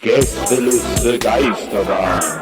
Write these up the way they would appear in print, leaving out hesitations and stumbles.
Gästeliste Geisterbahn.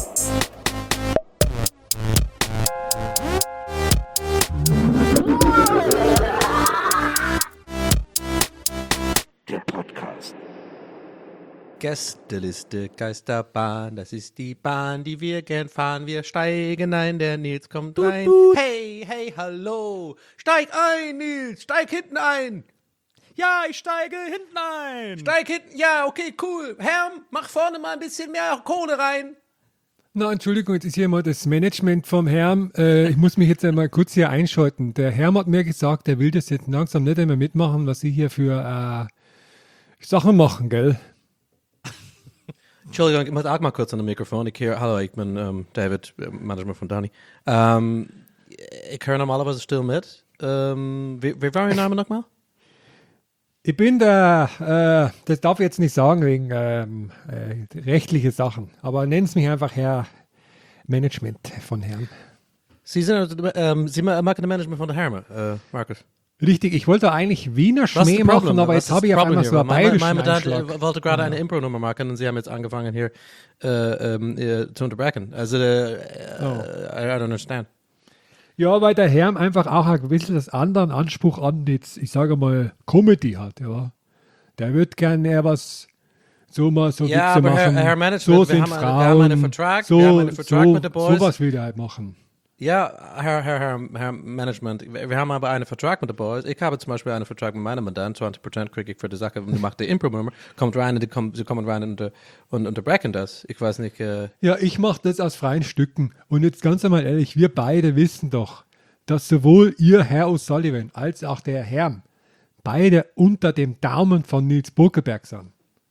Der Podcast. Gästeliste Geisterbahn, das ist die Bahn, die wir gern fahren. Wir steigen ein, der Nils kommt rein. Hey, hey, hallo. Steig ein, Nils, steig hinten ein. Ja, ich steige hinten ein. Steig hinten, ja, okay, cool. Herm, mach vorne mal ein bisschen mehr Kohle rein. Na, Entschuldigung, jetzt ist hier mal das Management vom Herrn. Ich muss mich jetzt einmal kurz hier einschalten. Der Herr hat mir gesagt, er will das jetzt langsam nicht einmal mitmachen, was Sie hier für Sachen machen, gell? Entschuldigung, ich muss auch mal kurz an das Mikrofon. Hallo, ich bin David, Manager von Donny. Ich höre normalerweise still mit. Wie war Ihr Name nochmal? Ich bin der, das darf ich jetzt nicht sagen wegen rechtliche Sachen, aber nennen Sie mich einfach Herr Management von Herrn. Sie machen das Management von der Herme, Markus. Richtig, ich wollte eigentlich Wiener Schmäh machen, aber jetzt habe ich auf einmal so einen bayerischen Einschlag. Wollte gerade eine Impro-Nummer machen und Sie haben jetzt angefangen hier zu unterbrechen. Also, I don't understand. Ja, weil der Herr einfach auch ein gewisses anderen Anspruch an jetzt, ich sage mal, Comedy hat, ja. Der wird gerne eher was so mal so ja, Witze aber machen. Herr Management, so sind Frauen, wir haben einen Vertrag, so, wir haben einen Vertrag mit den Boys. Sowas will der halt machen. Ja, Herr Management, wir haben aber einen Vertrag mit den Boys. Ich habe zum Beispiel einen Vertrag mit meinem Mandanten, 20% kriege ich für die Sache, und macht die Impro-Nummer, kommt rein und sie kommen rein und unterbrechen das. Ich weiß nicht. Ja, ich mache das aus freien Stücken. Und jetzt ganz einmal ehrlich, wir beide wissen doch, dass sowohl ihr Herr O'Sullivan als auch der Herr beide unter dem Daumen von Nils Burkeberg sind.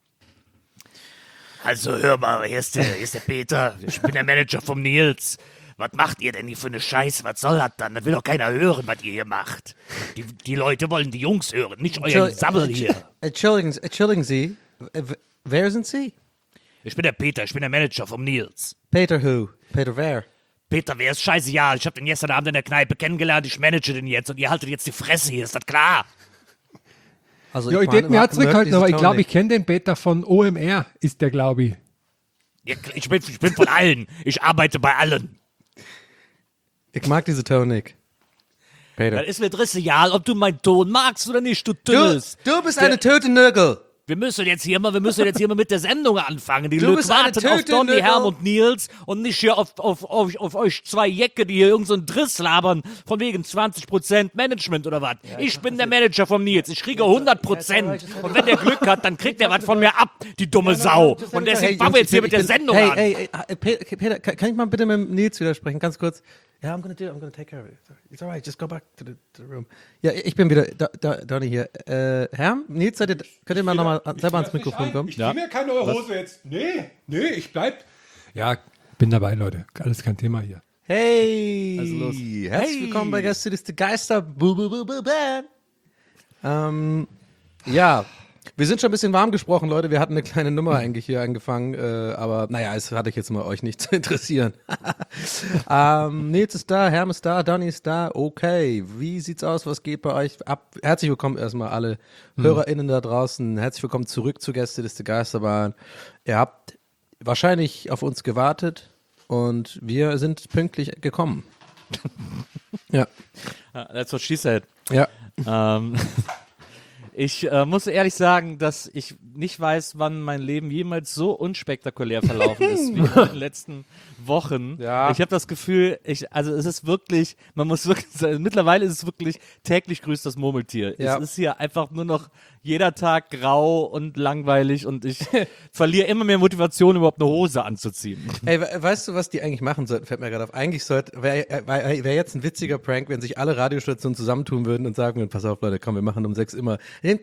Also hör mal, hier ist der Peter. Ich bin der Manager vom Nils. Was macht ihr denn hier für eine Scheiße? Was soll das dann? Da will doch keiner hören, was ihr hier macht. Die Leute wollen die Jungs hören, nicht euer Sabbel hier. Entschuldigen Sie, wer sind Sie? Ich bin der Peter, ich bin der Manager vom Nils. Peter who? Peter wer? Peter, wer ist scheiße? Ja, ich hab den gestern Abend in der Kneipe kennengelernt, ich manage den jetzt und ihr haltet jetzt die Fresse hier, ist das klar? Also Ja, ich denke mir auch zurückhalten, aber ich glaube, ich kenne den Peter von OMR, ist der, glaube ich. Ja, ich bin von allen. Ich arbeite bei allen. Ich mag diese Ton nicht. Peter. Das ist mir egal, ob du meinen Ton magst oder nicht, du Tünnes. Du bist eine tote Nörgel. Wir müssen jetzt hier mal mit der Sendung anfangen. Die Du Leute bist eine warten auf Töte, Donny, Nögel. Herm und Nils und nicht hier auf euch zwei Jäcke, die hier irgendeinen so Driss labern, von wegen 20% Management oder was. Ich bin der Manager vom Nils. Ich kriege 100%. Und wenn der Glück hat, dann kriegt er was von mir ab, die dumme Sau. Und deswegen fangen wir jetzt hier mit der Sendung an. Hey, Peter, kann ich mal bitte mit Nils widersprechen, ganz kurz? Ja, I'm gonna take care of it. It's alright, just go back to the room. Ja, ich bin wieder, Donny hier. Herr, Nils, könnt ihr mal nochmal selber ans Mikrofon kommen? Ich zieh mir keine neue Hose jetzt. Nee, ich bleib. Ja, bin dabei, Leute. Alles kein Thema hier. Hey, Also los. Herzlich willkommen bei Gästeliste Geister. Band. Ja, wir sind schon ein bisschen warm gesprochen, Leute. Wir hatten eine kleine Nummer eigentlich hier angefangen, aber naja, es hatte ich jetzt mal euch nicht zu interessieren. Nils ist da, Herm ist da, Donny ist da. Okay, wie sieht's aus? Was geht bei euch ab? Herzlich willkommen erstmal alle HörerInnen da draußen. Herzlich willkommen zurück zu Gästeliste Geisterbahn. Ihr habt wahrscheinlich auf uns gewartet und wir sind pünktlich gekommen. Ja. That's what she said. Ja. Ich muss ehrlich sagen, dass ich nicht weiß, wann mein Leben jemals so unspektakulär verlaufen ist wie in den letzten Wochen. Ja. Ich habe das Gefühl, also es ist wirklich, man muss wirklich sagen, mittlerweile ist es wirklich täglich grüßt das Murmeltier. Ja. Es ist hier einfach nur noch jeder Tag grau und langweilig und ich verliere immer mehr Motivation, überhaupt eine Hose anzuziehen. Ey, weißt du, was die eigentlich machen sollten? Fällt mir gerade auf. Eigentlich wäre jetzt ein witziger Prank, wenn sich alle Radiostationen zusammentun würden und sagen würden, pass auf, Leute, komm, wir machen um 6 immer I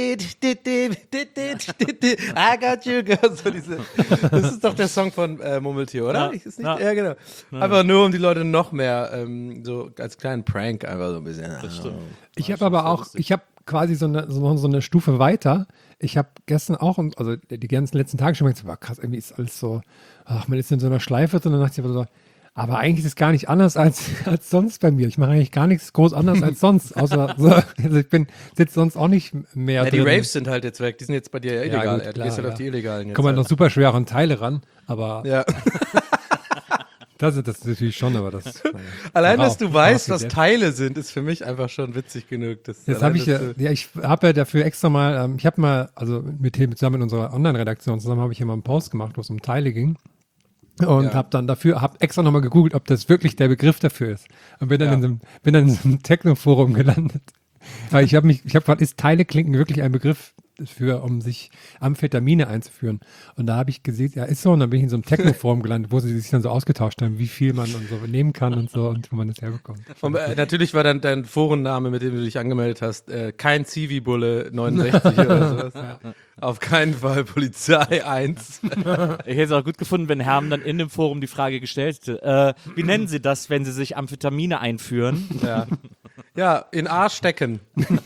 got you, girl. So das ist doch der Song von Murmeltier, oder? Ja, Ist nicht, ja, genau. Einfach nur, um die Leute noch mehr so als kleinen Prank einfach so ein bisschen. Das stimmt. Ich habe aber auch, ich habe quasi so eine Stufe weiter. Ich habe gestern auch, also die ganzen letzten Tage schon mal gesagt, krass, irgendwie ist alles so, ach, man ist in so einer Schleife drin, und dann dachte ich aber so, Aber eigentlich ist es gar nicht anders als sonst bei mir. Ich mache eigentlich gar nichts groß anders als sonst. Außer so, also ich sitze sonst auch nicht mehr Ja, die drin. Raves sind halt jetzt weg, die sind jetzt bei dir ja illegal. gut, Du gehst halt klar, auf die illegalen jetzt. Kommt man halt. noch super schwer an Teile ran, aber Ja. das ist natürlich schon, aber das. Allein, dass du weißt, was was Teile sind, ist für mich einfach schon witzig genug. Jetzt habe ich ich habe ja dafür extra mal, ich habe mal, also zusammen mit unserer Online-Redaktion zusammen habe ich hier mal einen Post gemacht, wo es um Teile ging. Und Ja. habe extra nochmal gegoogelt, ob das wirklich der Begriff dafür ist. Und bin dann in so einem Techno-Forum gelandet. Weil ich habe gefragt, ist Teileklinken wirklich ein Begriff um sich Amphetamine einzuführen? Und da habe ich gesehen, ja, ist so. Und dann bin ich in so einem Techno-Forum gelandet, wo sie sich dann so ausgetauscht haben, wie viel man und so nehmen kann und so und wo man das herbekommt. Natürlich war dann dein Forenname, mit dem du dich angemeldet hast, kein Zivi-Bulle 69 oder sowas. Auf keinen Fall Polizei 1. Ich hätte es auch gut gefunden, wenn Herm dann in dem Forum die Frage gestellt hätte. Wie nennen Sie das, wenn Sie sich Amphetamine einführen? Ja, in A stecken.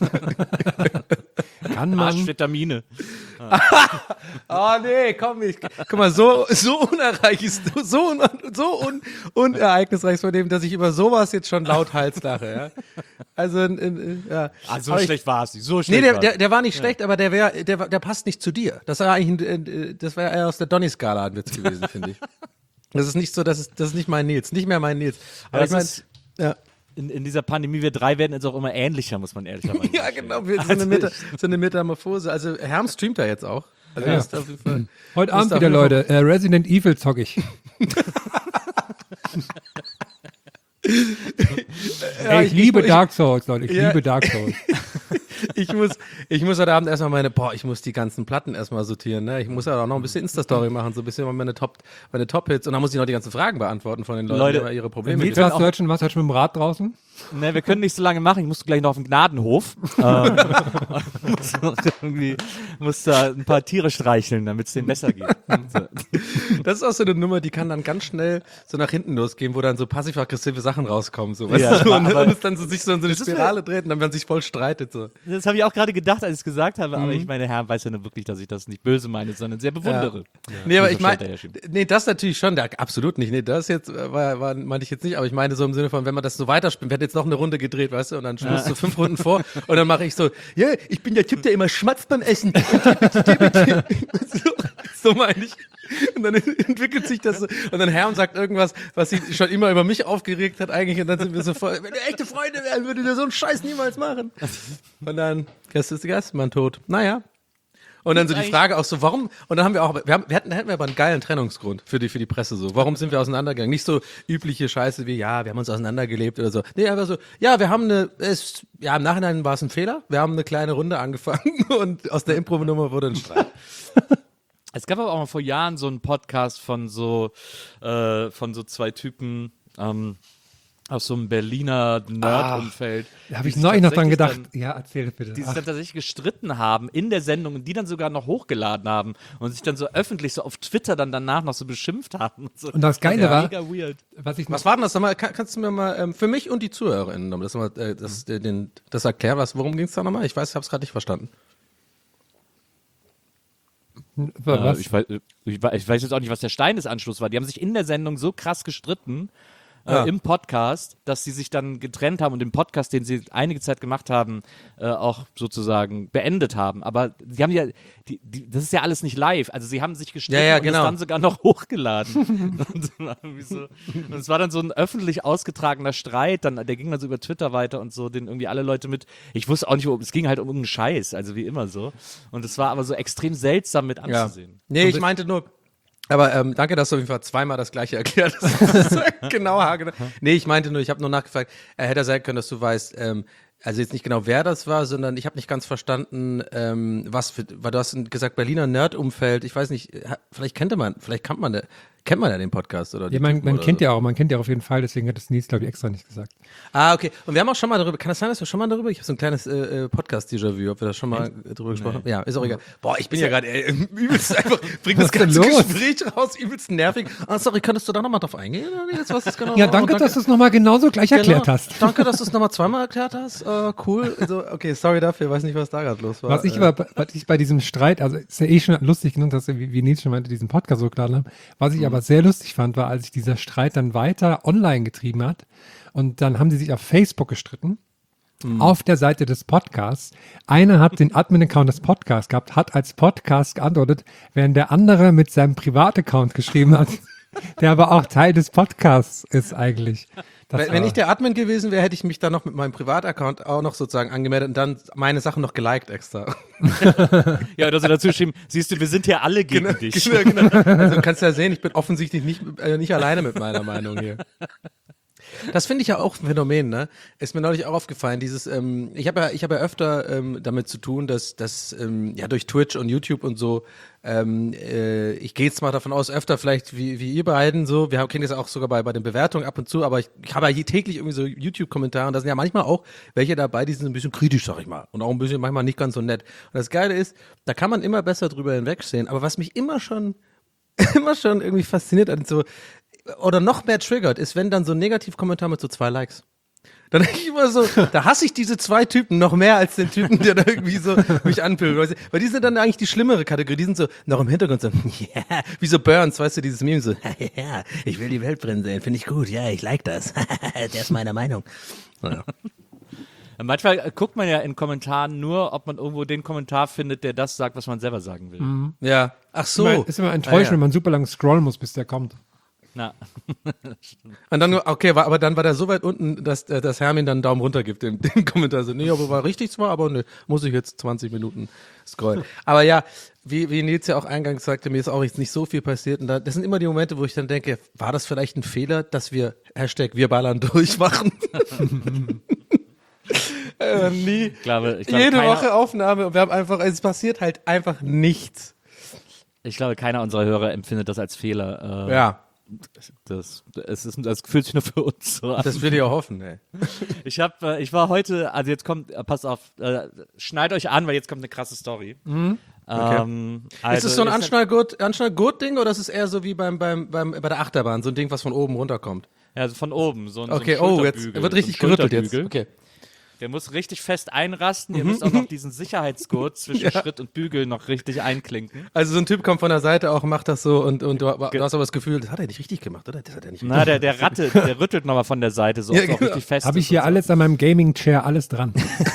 Kann man, Amphetamine. Oh nee, komm nicht. Guck mal, so unerreich ist du, so unereignisreich von dem, dass ich über sowas jetzt schon laut Hals lache. Ja? Also, ja. Ah, so Aber schlecht war es nicht. So Nee, schlecht war's. der war nicht schlecht, aber der passt nicht zu dir. Das war eigentlich das war eher aus der Donny-Skala ein Witz gewesen, finde ich. Das ist nicht so, das ist nicht mein Nils, nicht mehr mein Nils. Aber Das ich meine, ist- ja. In dieser Pandemie, wir drei werden jetzt auch immer ähnlicher, muss man ehrlicherweise sagen. Ja, genau, so eine Metamorphose. Also Herm streamt da jetzt auch. Also Ja. ist auf jeden Fall, heute ist Abend auf wieder, jeden Fall- Leute, Resident Evil zocke ich. Ey, ich liebe Dark Souls, Leute, ich Ja. liebe Dark Souls. Ich muss heute Abend erstmal ich muss die ganzen Platten erstmal sortieren, ne? Ich muss ja auch noch ein bisschen Insta-Story machen, so ein bisschen meine Top-Hits und dann muss ich noch die ganzen Fragen beantworten von den Leuten, Leute, die immer ihre Probleme Nils, haben. was heute schon mit dem Rad draußen? Ne, wir können nicht so lange machen. Ich muss gleich noch auf den Gnadenhof. muss da ein paar Tiere streicheln, damit es denen besser geht. Das ist auch so eine Nummer, die kann dann ganz schnell so nach hinten losgehen, wo dann so passiv-aggressive Sachen rauskommen, so, weißt Ja, du? Und aber- es dann so sich so in so eine Spirale dreht und dann man sich voll streitet, so. Das habe ich auch gerade gedacht, als ich es gesagt habe, aber ich meine, Herr weiß ja nur wirklich, dass ich das nicht böse meine, sondern sehr bewundere. Nee, aber Wie ich so meine, Schalter herschiebt. nee, das natürlich schon, absolut nicht. Nee, das jetzt meinte ich jetzt nicht, aber ich meine so im Sinne von, wenn man das so weiterspinnt, wir hätten jetzt noch eine Runde gedreht, weißt du, und dann schmust du 5 Runden vor und dann mache ich so, ja, ich bin der Typ, der immer schmatzt beim Essen. So meine ich. Und dann entwickelt sich das so. Und dann Herm sagt irgendwas, was sich schon immer über mich aufgeregt hat eigentlich. Und dann sind wir so voll, wenn wir echte Freunde wären, würde der so einen Scheiß niemals machen. Und dann, Gast ist Gastmann tot. Naja. Und dann so die Frage auch so, warum, und dann haben wir auch, hätten wir aber einen geilen Trennungsgrund für die Presse so. Warum sind wir auseinandergegangen? Nicht so übliche Scheiße wie, ja, wir haben uns auseinandergelebt oder so. Nee, einfach so, ja, wir haben im Nachhinein war es ein Fehler. Wir haben eine kleine Runde angefangen und aus der Impro-Nummer wurde ein Streit. Es gab aber auch mal vor Jahren so einen Podcast von so zwei Typen aus so einem Berliner Nerd-Umfeld. Da habe ich die sich neulich noch dran tatsächlich gedacht. Ja, erzähl bitte. Die sich dann tatsächlich gestritten haben in der Sendung und die dann sogar noch hochgeladen haben und sich dann so öffentlich so auf Twitter dann danach noch so beschimpft haben. Und, so. Und das Geile war, mega weird. Was war denn das nochmal? Kannst du mir mal, für mich und die ZuhörerInnen, das erklären, worum ging es da nochmal? Ich weiß, ich habe es gerade nicht verstanden. was? Ich weiß jetzt auch nicht, was der Stein des Anschlusses war. Die haben sich in der Sendung so krass gestritten im Podcast, dass sie sich dann getrennt haben und den Podcast, den sie einige Zeit gemacht haben, auch sozusagen beendet haben. Aber sie haben ja, das ist ja alles nicht live. Also sie haben sich gestritten Ja, und genau. das dann sogar noch hochgeladen. Und es war dann so ein öffentlich ausgetragener Streit, der ging dann so über Twitter weiter und so, den irgendwie alle Leute mit, ich wusste auch nicht, es ging halt um irgendeinen Scheiß, also wie immer so. Und es war aber so extrem seltsam mit anzusehen. Nee, ich meinte nur, aber danke, dass du auf jeden Fall zweimal das Gleiche erklärt hast. Genau, haargenau. Nee, ich meinte nur, ich habe nur nachgefragt, hätte sein können, dass du weißt, also jetzt nicht genau, wer das war, sondern ich habe nicht ganz verstanden, weil du hast gesagt, Berliner Nerd-Umfeld, ich weiß nicht, vielleicht kennt man ja den Podcast oder die Ja, man Typen oder kennt so. ja auch, man kennt ja auf jeden Fall, deswegen hat das Nils, glaube ich, extra nicht gesagt. Ah, okay. Und wir haben auch schon mal darüber, kann das sein, dass wir schon mal darüber, ich habe so ein kleines Podcast-Déjà-vu, ob wir da schon mal drüber gesprochen haben? Ja, ist auch egal. Boah, ich bin ja gerade übelst einfach, bring das ist denn ganze los? Gespräch raus, übelst nervig. Ah, sorry, könntest du da nochmal drauf eingehen? Oder jetzt, was ist genau? Ja, danke, dass du es nochmal genauso gleich erklärt hast. Danke, dass du es nochmal zweimal erklärt hast. Cool. Also, okay, sorry dafür, weiß nicht, was da gerade los war. Was ich bei diesem Streit, also ist ja eh schon lustig genug, dass wir, wie Nils schon meinte, diesen Podcast so klar haben. Was ich aber aber sehr lustig fand, war, als sich dieser Streit dann weiter online getrieben hat und dann haben sie sich auf Facebook gestritten. Auf der Seite des Podcasts. Einer hat den Admin-Account des Podcasts gehabt, hat als Podcast geantwortet, während der andere mit seinem Privataccount geschrieben hat, der aber auch Teil des Podcasts ist eigentlich. Wenn ich der Admin gewesen wäre, hätte ich mich dann noch mit meinem Privataccount auch noch sozusagen angemeldet und dann meine Sachen noch geliked extra. Ja, oder so dazu geschrieben, siehst du, wir sind hier alle gegen dich. Genau. Also du kannst ja sehen, ich bin offensichtlich nicht alleine mit meiner Meinung hier. Das finde ich ja auch ein Phänomen, ne? Ist mir neulich auch aufgefallen, dieses, ich habe ja öfter damit zu tun, dass ja durch Twitch und YouTube und so, ich gehe jetzt mal davon aus, öfter vielleicht wie ihr beiden so, wir kriegen das auch sogar bei den Bewertungen ab und zu, aber ich habe ja hier täglich irgendwie so YouTube-Kommentare und da sind ja manchmal auch welche dabei, die sind ein bisschen kritisch, sag ich mal, und auch ein bisschen manchmal nicht ganz so nett. Und das Geile ist, da kann man immer besser drüber hinwegsehen, aber was mich immer schon irgendwie fasziniert hat, so, oder noch mehr triggert, ist, wenn dann so ein Negativkommentar mit so 2 Likes. Dann denke ich immer so, da hasse ich diese 2 Typen noch mehr als den Typen, der da irgendwie so mich anpöbelt. Weil die sind dann eigentlich die schlimmere Kategorie. Die sind so noch im Hintergrund so, ja, yeah, wie so Burns, weißt du, dieses Meme so, ja, ich will die Welt brennen sehen, finde ich gut, ja, ich like das. Der ist meiner Meinung. Ja. Manchmal guckt man ja in Kommentaren nur, ob man irgendwo den Kommentar findet, der das sagt, was man selber sagen will. Ja, ach so. Ist immer enttäuschend, wenn man super lang scrollen muss, bis der kommt. Na. Und dann, okay, aber dann war der so weit unten, dass Hermin dann einen Daumen runter gibt, dem Kommentar. So, nee, aber war richtig zwar, aber ne, muss ich jetzt 20 Minuten scrollen. Aber ja, wie Nils ja auch eingangs sagte, mir ist auch jetzt nicht so viel passiert. Und das sind immer die Momente, wo ich dann denke, war das vielleicht ein Fehler, dass wir #wir ballern durchmachen? Nie. Ich glaube, Jede Woche Aufnahme und wir haben einfach, es passiert halt einfach nichts. Ich glaube, keiner unserer Hörer empfindet das als Fehler. Ja. Das fühlt sich nur für uns so an. Das will ich auch hoffen, ey. Ich war heute, also jetzt kommt, pass auf, schneid euch an, weil jetzt kommt eine krasse Story. Okay. Also ist es so ein Anschnallgurt-Ding oder ist es eher so wie bei der Achterbahn, so ein Ding, was von oben runterkommt? Ja, also von oben, so ein Okay, so ein jetzt Schulterbügel, wird richtig so ein gerüttelt jetzt. Schulterbügel. Okay. Der muss richtig fest einrasten. Ihr müsst auch noch diesen Sicherheitsgurt zwischen Schritt und Bügel noch richtig einklinken. Also so ein Typ kommt von der Seite auch, macht das so und du hast aber das Gefühl, das hat er nicht richtig gemacht, oder? Das hat er nicht richtig Na, der rüttelt nochmal von der Seite, so Ja, ob es auch genau. richtig fest Habe ich ist hier und so. alles an meinem Gaming-Chair, alles dran.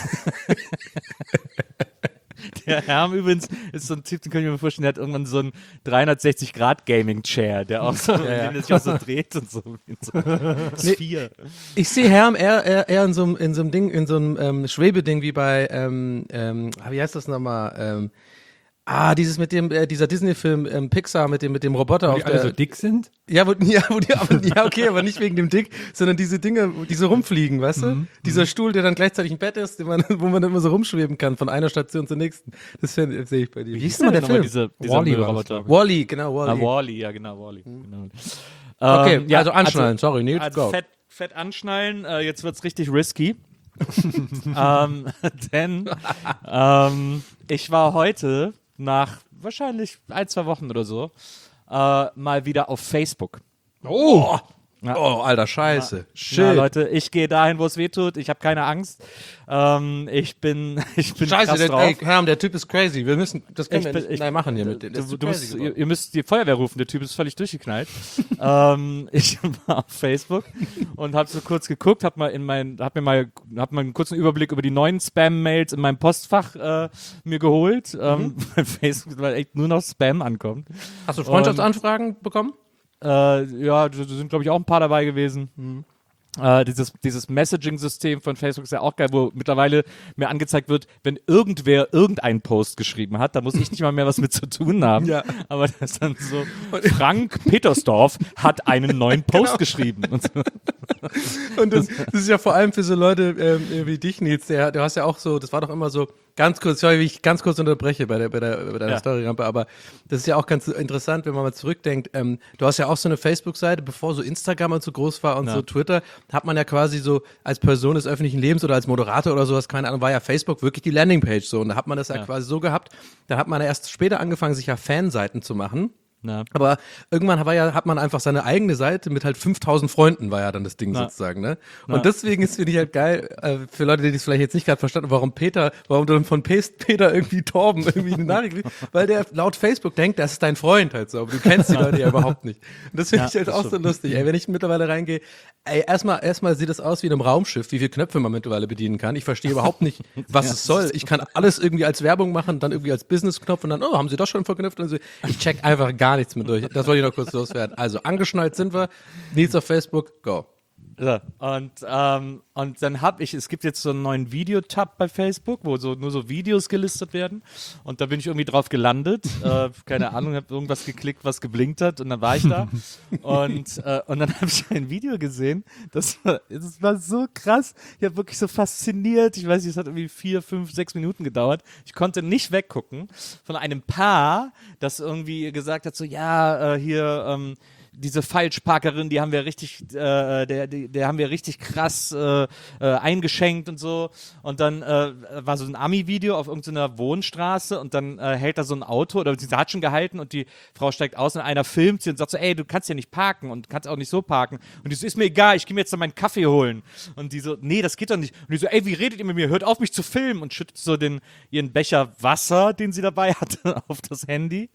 Der Herm übrigens ist so ein Typ, den kann ich mir vorstellen, der hat irgendwann so einen 360-Grad-Gaming-Chair, der auch so, den sich auch so dreht und so. Sphere. Ich sehe Herm eher in so einem Ding, in so einem Schwebeding wie bei, wie heißt das nochmal? Dieses mit dem, dieser Disney-Film Pixar mit dem Roboter Weil auf die alle der. so dick sind. Okay, aber nicht wegen dem Dick, sondern diese Dinge, die so rumfliegen, weißt du? Dieser Stuhl, der dann gleichzeitig ein Bett ist, wo man dann immer so rumschweben kann, von einer Station zur nächsten. Das sehe ich bei dir. Wie hieß denn mal der Film? Dieser Wall-E war das, Roboter. Wall-E, genau, Wall-E. Wall-E, ja genau, Wall-E. Genau. Okay, Ja, also anschnallen, sorry, Nils, Also go. fett anschnallen, jetzt wird's richtig risky. Denn ich war heute nach wahrscheinlich 1-2 Wochen oder so mal wieder auf Facebook. Oh, Ja. oh, alter Scheiße. Ja, Shit. Leute, ich gehe dahin, wo es weh tut. Ich habe keine Angst. Ich bin krass Scheiße, drauf. Herm, der Typ ist crazy. Wir müssen, das können wir nicht machen hier mit dem. Ihr müsst die Feuerwehr rufen, der Typ ist völlig durchgeknallt. Ich war auf Facebook und habe so kurz geguckt, hab mal einen kurzen Überblick über die neuen Spam-Mails in meinem Postfach mir geholt, weil Facebook weil echt nur noch Spam ankommt. Hast du Freundschaftsanfragen bekommen? Ja, da sind glaube ich auch ein paar dabei gewesen. Dieses Messaging-System von Facebook ist ja auch geil, wo mittlerweile mir angezeigt wird, wenn irgendwer irgendeinen Post geschrieben hat, da muss ich nicht mal mehr was mit zu tun haben. Ja. Aber das ist dann so, Frank Petersdorf hat einen neuen Post geschrieben. Und so. Und das ist ja vor allem für so Leute wie dich, Nils, du hast ja auch so, das war doch immer so, ganz kurz, sorry, wie ich ganz kurz unterbreche bei deiner Storyrampe, aber das ist ja auch ganz interessant, wenn man mal zurückdenkt, du hast ja auch so eine Facebook-Seite, bevor so Instagram und so groß war und so Twitter, hat man ja quasi so als Person des öffentlichen Lebens oder als Moderator oder sowas, keine Ahnung, war ja Facebook wirklich die Landingpage so und da hat man das ja quasi so gehabt, da hat man ja erst später angefangen, sich ja Fanseiten zu machen. Na. Aber irgendwann hat man einfach seine eigene Seite mit halt 5000 Freunden, war ja dann das Ding Na. sozusagen, ne? Na. Und deswegen ist, finde ich halt geil, für Leute, die es vielleicht jetzt nicht gerade verstanden haben, warum du von Peter irgendwie Torben irgendwie eine Nachricht kriegst, weil der laut Facebook denkt, das ist dein Freund halt so, aber du kennst die Leute ja überhaupt nicht. Und das finde Ja, ich halt das auch so stimmt. lustig, ey, wenn ich mittlerweile reingehe, ey, erstmal sieht es aus wie in einem Raumschiff, wie viele Knöpfe man mittlerweile bedienen kann. Ich verstehe überhaupt nicht, was es soll. Ich kann alles irgendwie als Werbung machen, dann irgendwie als Business-Knopf und dann, oh, haben sie das schon verknüpft? Und so. Ich check einfach gar nichts mehr durch. Das wollte ich noch kurz loswerden. Also, angeschnallt sind wir. Nils auf Facebook, go. So, und dann es gibt jetzt so einen neuen Videotab bei Facebook, wo nur so Videos gelistet werden. Und da bin ich irgendwie drauf gelandet. Keine Ahnung, habe irgendwas geklickt, was geblinkt hat und dann war ich da. Und dann habe ich ein Video gesehen. Das war so krass. Ich habe wirklich so fasziniert. Ich weiß nicht, es hat irgendwie 4, 5, 6 Minuten gedauert. Ich konnte nicht weggucken von einem Paar, das irgendwie gesagt hat, so ja, hier diese Falschparkerin, die haben wir richtig, der haben wir richtig krass eingeschenkt und so. Und dann war so ein Ami-Video auf irgendeiner Wohnstraße und dann hält da so ein Auto oder sie hat schon gehalten und die Frau steigt aus und einer filmt sie und sagt so, ey, du kannst ja nicht parken und kannst auch nicht so parken. Und die so, ist mir egal, ich gehe mir jetzt noch meinen Kaffee holen. Und die so, nee, das geht doch nicht. Und die so, ey, wie redet ihr mit mir? Hört auf, mich zu filmen. Und schüttet so ihren Becher Wasser, den sie dabei hatte, auf das Handy.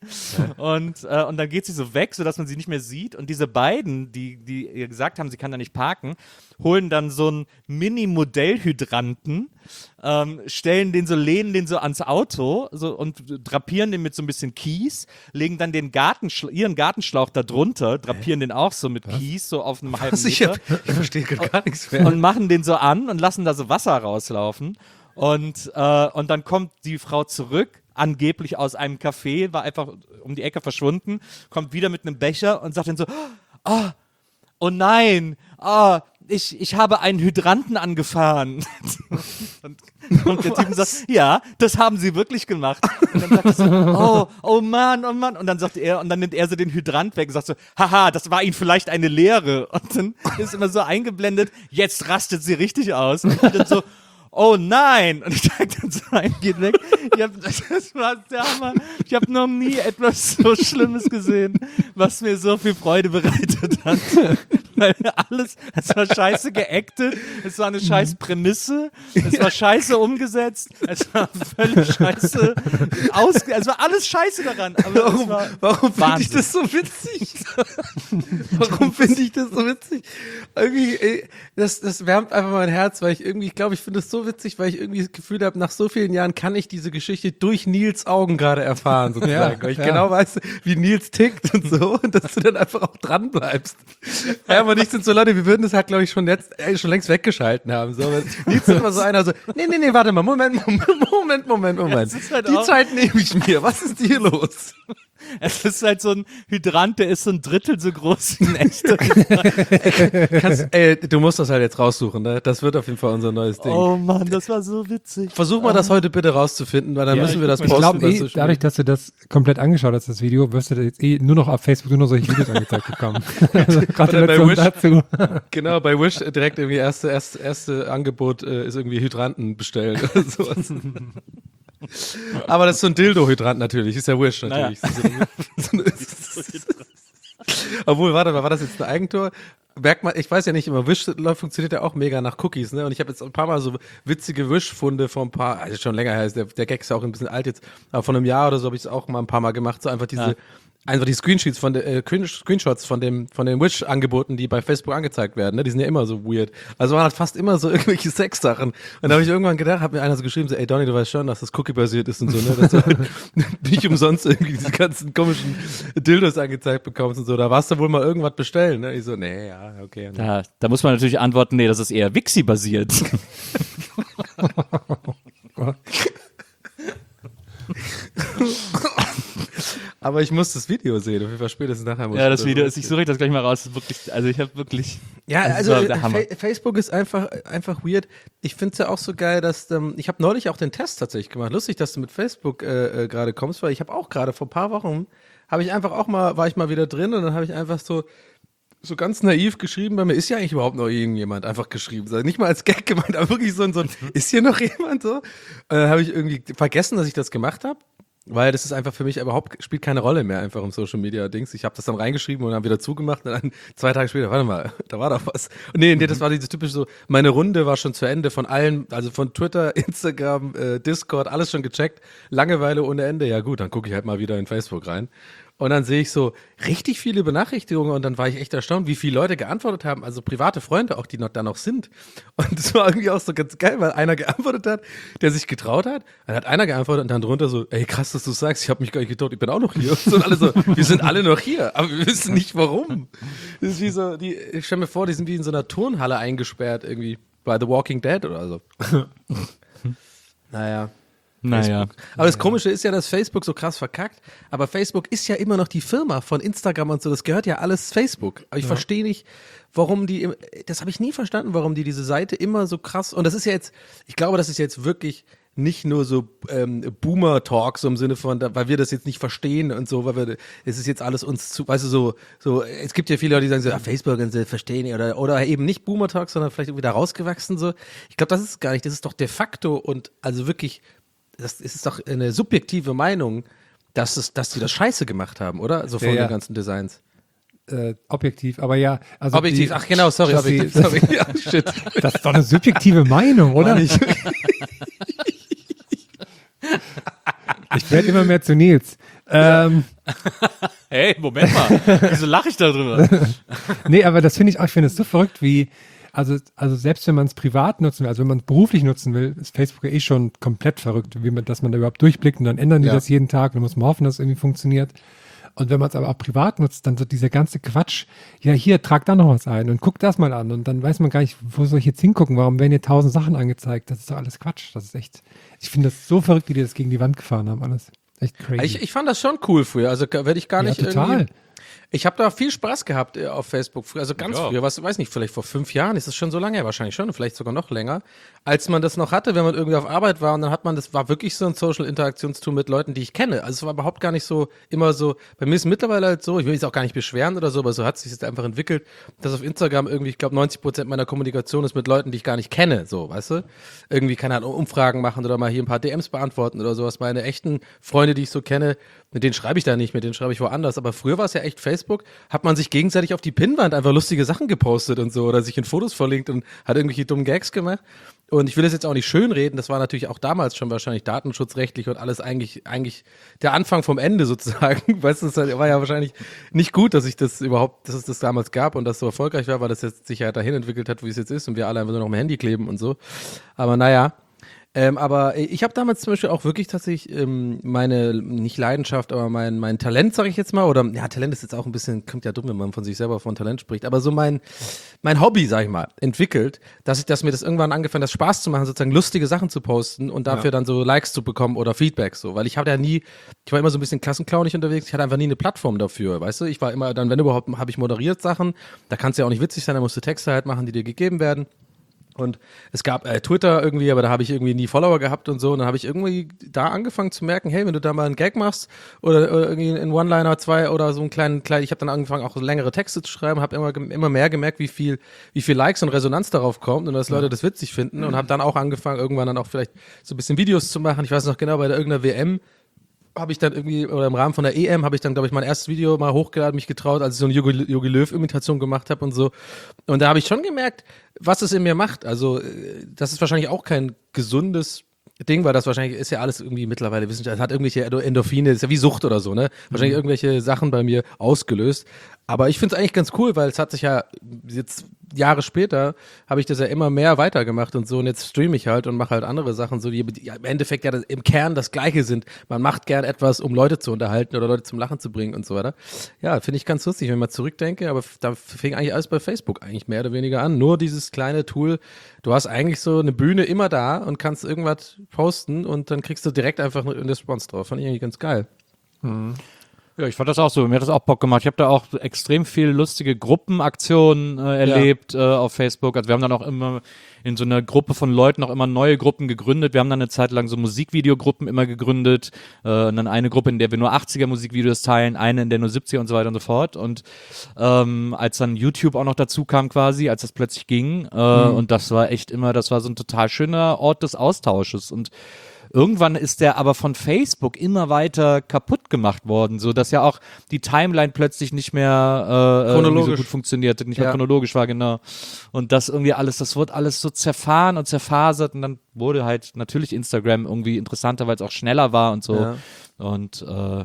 Und dann geht sie so weg, sodass man sie nicht mehr sieht. Und diese beiden, die ihr gesagt haben, sie kann da nicht parken, holen dann so einen Mini-Modellhydranten, lehnen den so ans Auto so, und drapieren den mit so ein bisschen Kies, legen dann ihren Gartenschlauch da drunter, drapieren den auch so mit Kies, so auf einem halben Ich Meter. verstehe gar nichts mehr. Und machen den so an und lassen da so Wasser rauslaufen. Und dann kommt die Frau zurück, angeblich aus einem Café, war einfach um die Ecke verschwunden, kommt wieder mit einem Becher und sagt dann so, oh nein, ich habe einen Hydranten angefahren. und der Typ sagt, ja, das haben sie wirklich gemacht. Und dann sagt er so, oh Mann. Und dann nimmt er so den Hydrant weg und sagt so, haha, das war ihnen vielleicht eine Lehre. Und dann ist immer so eingeblendet, jetzt rastet sie richtig aus. Und dann so, oh nein! Und ich steig dann so ein, geht weg. Das war der Hammer. Ich habe noch nie etwas so Schlimmes gesehen, was mir so viel Freude bereitet hat. Weil es war scheiße geactet, es war eine scheiß Prämisse, es war scheiße umgesetzt, es war völlig scheiße es war alles scheiße daran. Aber Warum finde ich das so witzig? Warum finde ich das so witzig? Irgendwie, das wärmt einfach mein Herz, weil ich glaube, ich finde es so witzig, weil ich irgendwie das Gefühl habe, nach so vielen Jahren kann ich diese Geschichte durch Nils Augen gerade erfahren, sozusagen. Weil ich genau weiß, wie Nils tickt und so, und dass du dann einfach auch dran bleibst. Ja, aber nicht sind so Leute, wir würden das halt, glaube ich, schon längst weggeschalten haben. So, Nils ist immer so einer so, nee, warte mal, Moment. halt Die auch- Zeit nehme ich mir. Was ist hier los? es ist halt so ein Hydrant, der ist so ein Drittel so groß wie ein echter. Du musst das halt jetzt raussuchen, ne? Das wird auf jeden Fall unser neues Ding. Oh Mann, das war so witzig. Versuch mal das heute bitte rauszufinden, weil dann Ja, müssen wir das Ich posten. glaube bei Social Media. dadurch, dass du das komplett angeschaut hast, das Video, wirst du da jetzt nur noch auf Facebook nur noch solche Videos angezeigt bekommen. Also, Gratulation Wish. dazu. Genau, bei Wish direkt irgendwie erste Angebot ist irgendwie Hydranten bestellen oder sowas. Aber das ist so ein Dildo-Hydrant natürlich, ist ja Wish natürlich. Obwohl, warte mal, war das jetzt ein Eigentor? Merkt man, ich weiß ja nicht immer, Wish funktioniert ja auch mega nach Cookies, ne? Und ich habe jetzt ein paar Mal so witzige Wish-Funde vor ein paar, also schon länger her, der Gag ist ja auch ein bisschen alt jetzt, aber vor einem Jahr oder so habe ich es auch mal ein paar Mal gemacht, so einfach die Screenshots von den Wish-Angeboten, die bei Facebook angezeigt werden, ne? Die sind ja immer so weird. Also waren halt fast immer so irgendwelche Sex-Sachen. Und da habe ich irgendwann gedacht, hat mir einer so geschrieben, so, ey Donny, du weißt schon, dass das Cookie-basiert ist und so, ne? Dass du halt nicht umsonst irgendwie diese ganzen komischen Dildos angezeigt bekommst und so. Da warst du wohl mal irgendwas bestellen, ne? Ich so, nee, ja, okay. Da muss man natürlich antworten, nee, das ist eher Wixi-basiert. Aber ich muss das Video sehen, auf jeden Fall spätestens nachher. muss Ja, ich das Video ist, ich suche das gleich mal raus, das ist wirklich, also ich habe wirklich, Ja, das also war der Hammer. Facebook ist einfach weird. Ich finde es ja auch so geil, dass ich habe neulich auch den Test tatsächlich gemacht. Lustig, dass du mit Facebook gerade kommst, weil ich habe auch gerade vor ein paar Wochen war ich mal wieder drin und dann habe ich einfach so ganz naiv geschrieben, bei mir ist ja eigentlich überhaupt noch irgendjemand einfach geschrieben. Also nicht mal als Gag gemeint, aber wirklich so ein ist hier noch jemand so? Und dann habe ich irgendwie vergessen, dass ich das gemacht habe. Weil das ist einfach für mich überhaupt, spielt keine Rolle mehr einfach im Social Media Dings. Ich habe das dann reingeschrieben und dann wieder zugemacht und dann 2 Tage später, warte mal, da war doch was. Und nee, das war dieses typische so, meine Runde war schon zu Ende von allen, also von Twitter, Instagram, Discord, alles schon gecheckt. Langeweile ohne Ende, ja gut, dann gucke ich halt mal wieder in Facebook rein. Und dann sehe ich so richtig viele Benachrichtigungen und dann war ich echt erstaunt, wie viele Leute geantwortet haben, also private Freunde auch, die da noch sind. Und das war irgendwie auch so ganz geil, weil einer geantwortet hat, der sich getraut hat. Dann hat einer geantwortet und dann drunter so, ey krass, dass du sagst, ich habe mich gar nicht getraut, ich bin auch noch hier. Und alle so, wir sind alle noch hier, aber wir wissen nicht warum. Das ist wie so, ich stell mir vor, die sind wie in so einer Turnhalle eingesperrt irgendwie bei The Walking Dead oder so. Naja. Naja. Aber das Komische ist ja, dass Facebook so krass verkackt, aber Facebook ist ja immer noch die Firma von Instagram und so, das gehört ja alles Facebook. Aber ich verstehe nicht, warum das habe ich nie verstanden, warum die diese Seite immer so krass, und das ist ja jetzt, ich glaube, das ist jetzt wirklich nicht nur so Boomer-Talk, so im Sinne von, weil wir das jetzt nicht verstehen und so, weil es ist jetzt alles uns zu, weißt du, so, es gibt ja viele Leute, die sagen so, Facebook und so, verstehen nicht, oder eben nicht Boomer-Talk, sondern vielleicht irgendwie da rausgewachsen so. Ich glaube, das ist gar nicht, das ist doch de facto und also wirklich, das ist doch eine subjektive Meinung, dass die das scheiße gemacht haben, oder? So von Ja, ja. den ganzen Designs. Objektiv, aber ja. Also Objektiv, ach genau, sorry, dass objektiv, die- sorry. Ja, shit. Das ist doch eine subjektive Meinung, oder? Ich werde immer mehr zu Nils. Hey, Moment mal. Wieso lache ich da drüber? Nee, aber das finde ich so verrückt, wie, also selbst wenn man es privat nutzen will, also wenn man es beruflich nutzen will, ist Facebook ja eh schon komplett verrückt, dass man da überhaupt durchblickt und dann ändern die Ja. das jeden Tag und dann muss man hoffen, dass es irgendwie funktioniert. Und wenn man es aber auch privat nutzt, dann so dieser ganze Quatsch, ja hier, trag da noch was ein und guck das mal an und dann weiß man gar nicht, wo soll ich jetzt hingucken, warum werden hier 1000 Sachen angezeigt, das ist doch alles Quatsch, das ist echt, ich finde das so verrückt, wie die das gegen die Wand gefahren haben, alles. Echt crazy. Ich fand das schon cool früher, also werde ich gar Ja, nicht total. irgendwie. Ich habe da viel Spaß gehabt auf Facebook früher, also ganz früher, weiß nicht, vielleicht vor 5 Jahren, ist das schon so lange her, wahrscheinlich schon, vielleicht sogar noch länger, als man das noch hatte, wenn man irgendwie auf Arbeit war und dann das war wirklich so ein Social-Interaktionstool mit Leuten, die ich kenne. Also es war überhaupt gar nicht so, immer so, bei mir ist es mittlerweile halt so, ich will mich auch gar nicht beschweren oder so, aber so hat es sich jetzt einfach entwickelt, dass auf Instagram irgendwie, ich glaube 90% meiner Kommunikation ist mit Leuten, die ich gar nicht kenne, so, weißt du? Irgendwie, keine Ahnung, Umfragen machen oder mal hier ein paar DMs beantworten oder sowas. Meine echten Freunde, die ich so kenne, mit denen schreibe ich da nicht, mit denen schreibe ich woanders. Aber früher war es ja echt Facebook, hat man sich gegenseitig auf die Pinnwand einfach lustige Sachen gepostet und so oder sich in Fotos verlinkt und hat irgendwelche dummen Gags gemacht. Und ich will das jetzt auch nicht schönreden, das war natürlich auch damals schon wahrscheinlich datenschutzrechtlich und alles eigentlich der Anfang vom Ende sozusagen. Weißt du, es war ja wahrscheinlich nicht gut, dass es das damals gab und das so erfolgreich war, weil das jetzt sich ja dahin entwickelt hat, wie es jetzt ist und wir alle einfach nur noch am Handy kleben und so. Aber naja. Aber ich habe damals zum Beispiel auch wirklich tatsächlich meine, nicht Leidenschaft, aber mein Talent, sage ich jetzt mal, oder ja, Talent ist jetzt auch ein bisschen, kommt ja dumm, wenn man von sich selber von Talent spricht, aber so mein Hobby, sag ich mal, entwickelt, dass mir das irgendwann angefangen hat, Spaß zu machen, sozusagen lustige Sachen zu posten und dafür dann so Likes zu bekommen oder Feedback so, weil ich war immer so ein bisschen klassenclownig unterwegs, ich hatte einfach nie eine Plattform dafür, weißt du, ich war immer dann, wenn überhaupt, habe ich moderiert Sachen, da kannst du ja auch nicht witzig sein, da musst du Texte halt machen, die dir gegeben werden. Und es gab Twitter irgendwie, aber da habe ich irgendwie nie Follower gehabt und so. Und dann habe ich irgendwie da angefangen zu merken, hey, wenn du da mal einen Gag machst oder irgendwie einen One-Liner, 2 oder so einen kleinen, ich habe dann angefangen auch längere Texte zu schreiben, habe immer mehr gemerkt, wie viel Likes und Resonanz darauf kommt und dass Leute das witzig finden und habe dann auch angefangen, irgendwann dann auch vielleicht so ein bisschen Videos zu machen. Ich weiß noch genau, bei irgendeiner WM habe ich dann irgendwie, oder im Rahmen von der EM habe ich dann, glaube ich, mein erstes Video mal hochgeladen, mich getraut, als ich so eine Jogi Löw-Imitation gemacht habe und so. Und da habe ich schon gemerkt, was es in mir macht. Also, das ist wahrscheinlich auch kein gesundes Ding, weil das wahrscheinlich ist ja alles irgendwie mittlerweile Wissenschaft, hat irgendwelche Endorphine, ist ja wie Sucht oder so, ne? Wahrscheinlich irgendwelche Sachen bei mir ausgelöst. Aber ich finde es eigentlich ganz cool, weil es hat sich ja jetzt Jahre später habe ich das ja immer mehr weitergemacht und so und jetzt streame ich halt und mache halt andere Sachen, so die ja, im Endeffekt ja im Kern das Gleiche sind. Man macht gern etwas, um Leute zu unterhalten oder Leute zum Lachen zu bringen und so weiter. Ja, finde ich ganz lustig, wenn ich mal zurückdenke, aber da fing eigentlich alles bei Facebook eigentlich mehr oder weniger an. Nur dieses kleine Tool, du hast eigentlich so eine Bühne immer da und kannst irgendwas posten und dann kriegst du direkt einfach eine Response drauf. Fand ich eigentlich ganz geil. Ja, ich fand das auch so. Mir hat das auch Bock gemacht. Ich habe da auch extrem viel lustige Gruppenaktionen erlebt auf Facebook. Also wir haben dann auch immer in so einer Gruppe von Leuten auch immer neue Gruppen gegründet. Wir haben dann eine Zeit lang so Musikvideogruppen immer gegründet. Und dann eine Gruppe, in der wir nur 80er Musikvideos teilen, eine, in der nur 70er und so weiter und so fort. Und als dann YouTube auch noch dazu kam quasi, als das plötzlich ging. Und das war echt immer, das war so ein total schöner Ort des Austausches. Und irgendwann ist der aber von Facebook immer weiter kaputt gemacht worden, so dass ja auch die Timeline plötzlich nicht mehr irgendwie so gut funktionierte, nicht mehr chronologisch war, genau. Und das irgendwie das wurde alles so zerfahren und zerfasert und dann wurde halt natürlich Instagram irgendwie interessanter, weil es auch schneller war und so. Ja. Und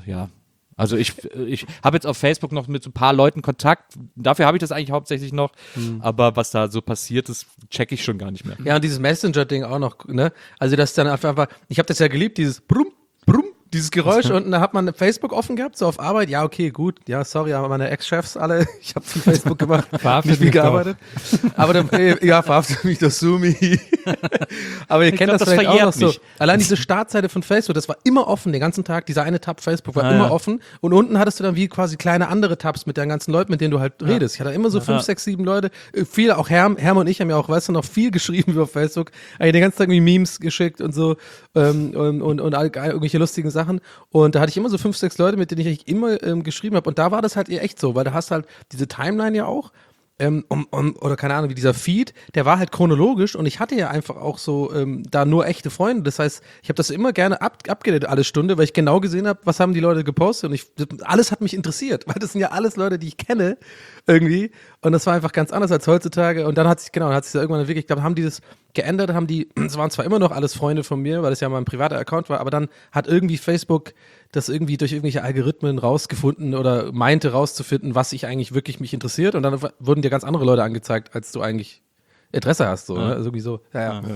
also ich habe jetzt auf Facebook noch mit so ein paar Leuten Kontakt, dafür habe ich das eigentlich hauptsächlich noch, aber was da so passiert ist, checke ich schon gar nicht mehr. Ja, und dieses Messenger-Ding auch noch, ne? Also das dann einfach, ich habe das ja geliebt, dieses Brumm, Brumm, dieses Geräusch und da hat man Facebook offen gehabt, so auf Arbeit, ja, okay, gut, ja, sorry, aber meine Ex-Chefs alle, ich habe viel Facebook gemacht, nicht viel gearbeitet, aber dann, verhaftet mich das Sumi. Aber ihr kennt glaub, das das vielleicht auch noch verjährt so, mich. allein diese Startseite von Facebook, das war immer offen, den ganzen Tag, dieser eine Tab Facebook war immer offen und unten hattest du dann wie quasi kleine andere Tabs mit den ganzen Leuten, mit denen du halt redest. Ich hatte immer so 5, 6, 7 Leute, viele, auch Herm und ich haben ja auch, weißt du, noch viel geschrieben über Facebook, den ganzen Tag irgendwie Memes geschickt und so und irgendwelche lustigen Sachen und da hatte ich immer so 5, 6 Leute, mit denen ich eigentlich immer geschrieben habe und da war das halt echt so, weil da hast halt diese Timeline ja auch oder keine Ahnung, wie dieser Feed, der war halt chronologisch und ich hatte ja einfach auch so da nur echte Freunde. Das heißt, ich habe das immer gerne abgedatet alle Stunde, weil ich genau gesehen habe, was haben die Leute gepostet und alles hat mich interessiert, weil das sind ja alles Leute, die ich kenne irgendwie und das war einfach ganz anders als heutzutage und dann hat sich da irgendwann entwickelt, ich glaube, haben die das geändert, es waren zwar immer noch alles Freunde von mir, weil das ja mein privater Account war, aber dann hat irgendwie Facebook das irgendwie durch irgendwelche Algorithmen rausgefunden oder meinte rauszufinden, was ich eigentlich wirklich mich interessiert und dann wurden dir ganz andere Leute angezeigt, als du eigentlich Interesse hast, so, ne? Also irgendwie so,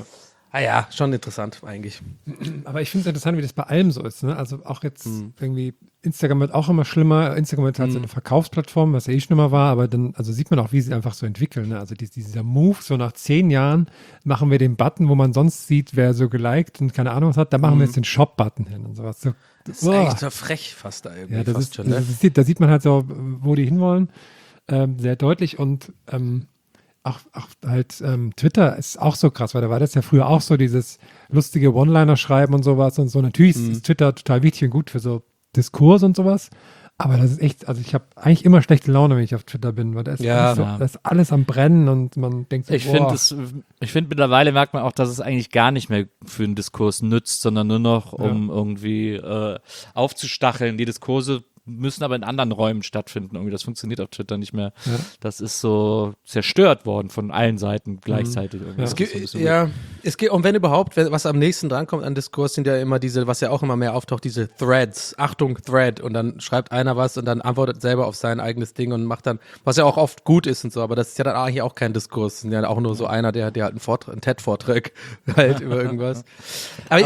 ja, schon interessant eigentlich. Aber ich finde es interessant, wie das bei allem so ist. Ne? Also auch jetzt irgendwie, Instagram wird auch immer schlimmer. Instagram ist halt so eine Verkaufsplattform, was ja eh schlimmer war, aber dann, also sieht man auch, wie sie einfach so entwickeln. Ne? Also dieser Move, so nach 10 Jahren machen wir den Button, wo man sonst sieht, wer so geliked und keine Ahnung was hat, da machen wir jetzt den Shop-Button hin und sowas. So, Das ist eigentlich so frech fast da irgendwie. ja, das fast ist, schon, ne? da sieht man halt so, wo die hinwollen, sehr deutlich und auch halt Twitter ist auch so krass, weil da war das ja früher auch so, dieses lustige One-Liner schreiben und sowas und so. Natürlich ist Twitter total wichtig und gut für so Diskurs und sowas, aber das ist echt, also ich habe eigentlich immer schlechte Laune, wenn ich auf Twitter bin, weil da ist, da ist alles am Brennen und man denkt so, Ich finde mittlerweile merkt man auch, dass es eigentlich gar nicht mehr für einen Diskurs nützt, sondern nur noch, um irgendwie aufzustacheln. Die Diskurse müssen aber in anderen Räumen stattfinden. Irgendwie, das funktioniert auf Twitter nicht mehr. Ja. Das ist so zerstört worden von allen Seiten gleichzeitig. Ja. Es geht, und wenn überhaupt, was am nächsten drankommt an Diskurs, sind ja immer diese, was ja auch immer mehr auftaucht, diese Threads. Achtung, Thread. Und dann schreibt einer was und dann antwortet selber auf sein eigenes Ding und macht dann, was ja auch oft gut ist und so, aber das ist ja dann eigentlich auch kein Diskurs. Das ist ja auch nur so einer, der halt einen TED-Vortrag halt über irgendwas. Aber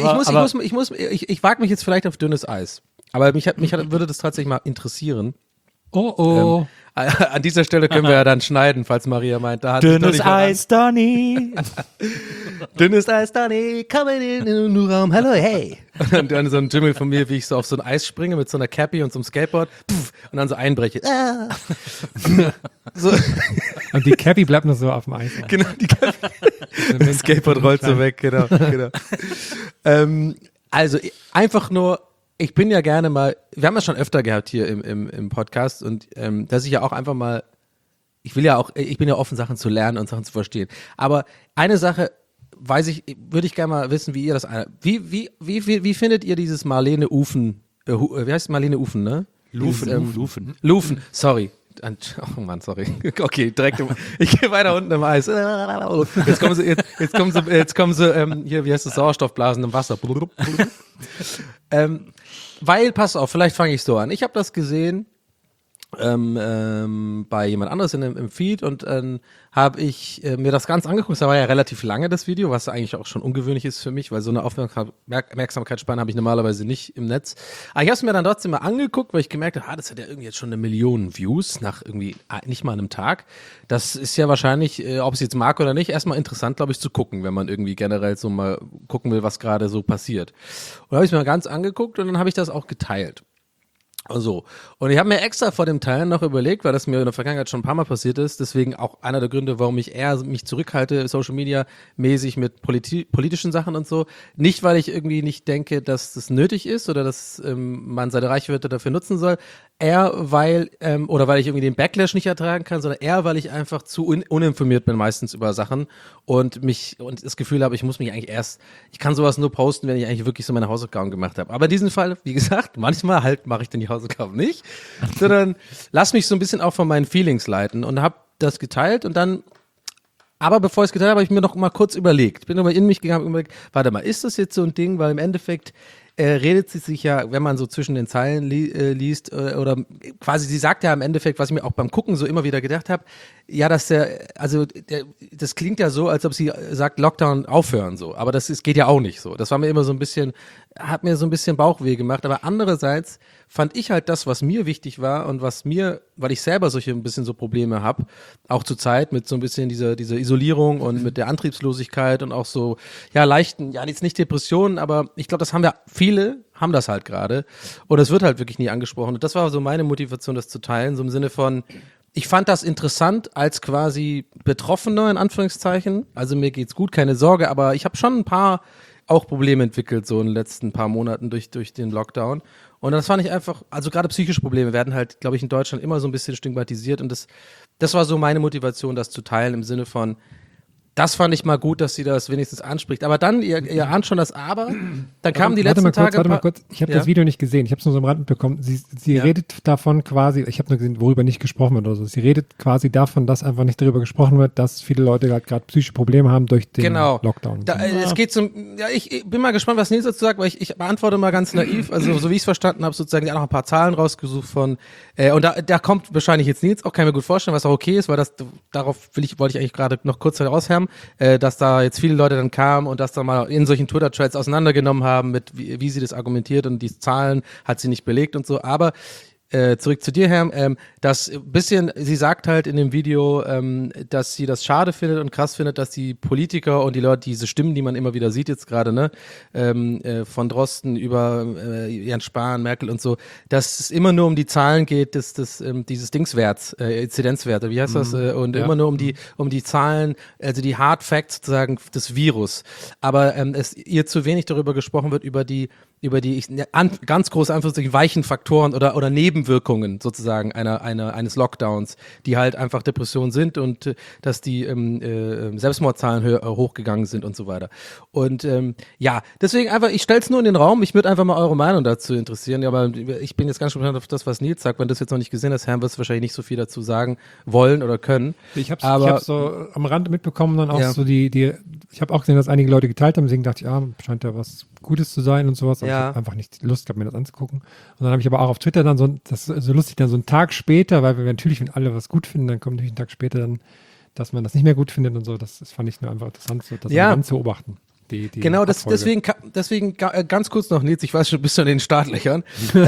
ich wage mich jetzt vielleicht auf dünnes Eis. Aber mich würde das tatsächlich mal interessieren. An dieser Stelle können wir ja dann schneiden, falls Maria meint, da hat dünnes Eis, Donny. Dünnes Eis, Donny, komm in den Raum, hallo, hey. Und dann so ein Jimmel von mir, wie ich so auf so ein Eis springe mit so einer Cappy und so einem Skateboard und dann so einbreche. So. Und die Cappy bleibt nur so auf dem Eis. Genau, die Cappy. Das Skateboard rollt so weg, genau. Also einfach nur, ich bin ja gerne mal, wir haben das schon öfter gehabt hier im Podcast und dass ich ja auch einfach mal, ich bin ja offen, Sachen zu lernen und Sachen zu verstehen. Aber eine Sache würde ich gerne mal wissen, wie ihr das, wie findet ihr dieses Marlene Ufen, wie heißt Marlene Ufen, ne? Lufen, sorry. Oh Mann, sorry. Okay, direkt ich gehe weiter unten im Eis. Jetzt kommen sie hier, wie heißt das, Sauerstoffblasen im Wasser. Weil, pass auf, vielleicht fange ich so an. Ich habe das gesehen bei jemand anderes im Feed und habe ich mir das ganz angeguckt. Das war ja relativ lange, das Video, was eigentlich auch schon ungewöhnlich ist für mich, weil so eine Aufmerksamkeitsspanne habe ich normalerweise nicht im Netz. Aber ich habe es mir dann trotzdem mal angeguckt, weil ich gemerkt habe, das hat ja irgendwie jetzt schon 1 Million Views nach irgendwie nicht mal einem Tag. Das ist ja wahrscheinlich, ob es jetzt mag oder nicht, erstmal interessant, glaube ich, zu gucken, wenn man irgendwie generell so mal gucken will, was gerade so passiert. Und habe ich es mir ganz angeguckt und dann habe ich das auch geteilt. So. Und ich habe mir extra vor dem Teil noch überlegt, weil das mir in der Vergangenheit schon ein paar Mal passiert ist, deswegen auch einer der Gründe, warum ich eher mich zurückhalte, Social Media mäßig mit politischen Sachen und so. Nicht, weil ich irgendwie nicht denke, dass das nötig ist oder dass man seine Reichweite dafür nutzen soll. Eher weil, oder weil ich irgendwie den Backlash nicht ertragen kann, sondern eher, weil ich einfach zu uninformiert bin meistens über Sachen und das Gefühl habe, ich kann sowas nur posten, wenn ich eigentlich wirklich so meine Hausaufgaben gemacht habe. Aber in diesem Fall, wie gesagt, manchmal halt mache ich dann die Hausaufgaben nicht, sondern lass mich so ein bisschen auch von meinen Feelings leiten und habe das geteilt und dann, aber bevor ich es geteilt habe, habe ich mir noch mal kurz überlegt. Ich bin nochmal in mich gegangen und überlegt, warte mal, ist das jetzt so ein Ding, weil im Endeffekt redet sie sich ja, wenn man so zwischen den Zeilen liest, oder quasi, sie sagt ja im Endeffekt, was ich mir auch beim Gucken so immer wieder gedacht habe, ja, das klingt ja so, als ob sie sagt, Lockdown aufhören so, aber das geht ja auch nicht so. Das war mir immer so ein bisschen, hat mir so ein bisschen Bauchweh gemacht, aber andererseits fand ich halt das, was mir wichtig war und was mir, weil ich selber solche ein bisschen so Probleme habe, auch zur Zeit mit so ein bisschen dieser Isolierung und mit der Antriebslosigkeit und auch so, ja, leichten, ja, jetzt nicht Depressionen, aber ich glaube, das haben ja viele, haben das halt gerade und es wird halt wirklich nie angesprochen und das war so meine Motivation, das zu teilen, so im Sinne von, ich fand das interessant als quasi Betroffener in Anführungszeichen, also mir geht's gut, keine Sorge, aber ich habe schon ein paar auch Probleme entwickelt, so in den letzten paar Monaten durch den Lockdown. Und das fand ich einfach, also gerade psychische Probleme werden halt, glaube ich, in Deutschland immer so ein bisschen stigmatisiert. Und das war so meine Motivation, das zu teilen, im Sinne von, das fand ich mal gut, dass sie das wenigstens anspricht. Aber dann, ihr ahnt schon das Aber, dann kamen die letzten Tage. Warte mal kurz, ich habe das Video nicht gesehen, ich habe es nur so am Rand mitbekommen. Sie redet davon quasi, ich habe nur gesehen, worüber nicht gesprochen wird oder so. Sie redet quasi davon, dass einfach nicht darüber gesprochen wird, dass viele Leute gerade psychische Probleme haben durch den Lockdown. Es geht ich bin mal gespannt, was Nils dazu sagt, weil ich beantworte mal ganz naiv, also so wie ich es verstanden habe, sozusagen auch noch ein paar Zahlen rausgesucht von, und da kommt wahrscheinlich jetzt Nils auch, kann ich mir gut vorstellen, was auch okay ist, weil wollte ich eigentlich gerade noch kurz heraushärmen, dass da jetzt viele Leute dann kamen und das dann mal in solchen Twitter-Threads auseinandergenommen haben mit, wie sie das argumentiert und die Zahlen hat sie nicht belegt und so, aber zurück zu dir, Herr, das bisschen, sie sagt halt in dem Video, dass sie das schade findet und krass findet, dass die Politiker und die Leute, diese Stimmen, die man immer wieder sieht jetzt gerade, ne, von Drosten über Jens Spahn, Merkel und so, dass es immer nur um die Zahlen geht, dieses Dingswerts, Inzidenzwerte, wie heißt das? Und immer nur um die Zahlen, also die Hard Facts sozusagen des Virus. Aber es ihr zu wenig darüber gesprochen wird, über die ganz große Anführungszeichen weichen Faktoren oder Nebenwirkungen sozusagen eines Lockdowns, die halt einfach Depressionen sind und dass die Selbstmordzahlen hochgegangen sind und so weiter. Und deswegen einfach, ich stelle es nur in den Raum, mich würde einfach mal eure Meinung dazu interessieren, ja, aber ich bin jetzt ganz gespannt auf das, was Nils sagt, wenn du das jetzt noch nicht gesehen hast, Herrn, wirst du wahrscheinlich nicht so viel dazu sagen wollen oder können. Ich habe so am Rand mitbekommen, dann auch so ich habe auch gesehen, dass einige Leute geteilt haben, deswegen dachte ich, scheint ja was Gutes zu sein und sowas. Aber ich habe einfach nicht Lust gehabt, mir das anzugucken. Und dann habe ich aber auch auf Twitter dann das ist so lustig, dann so einen Tag später, weil wir natürlich, wenn alle was gut finden, dann kommt natürlich einen Tag später dann, dass man das nicht mehr gut findet und so. Das fand ich nur einfach interessant, so, das dann zu beobachten. Genau, deswegen ganz kurz noch, Nils, ich weiß schon, bist du in den Startlöchern.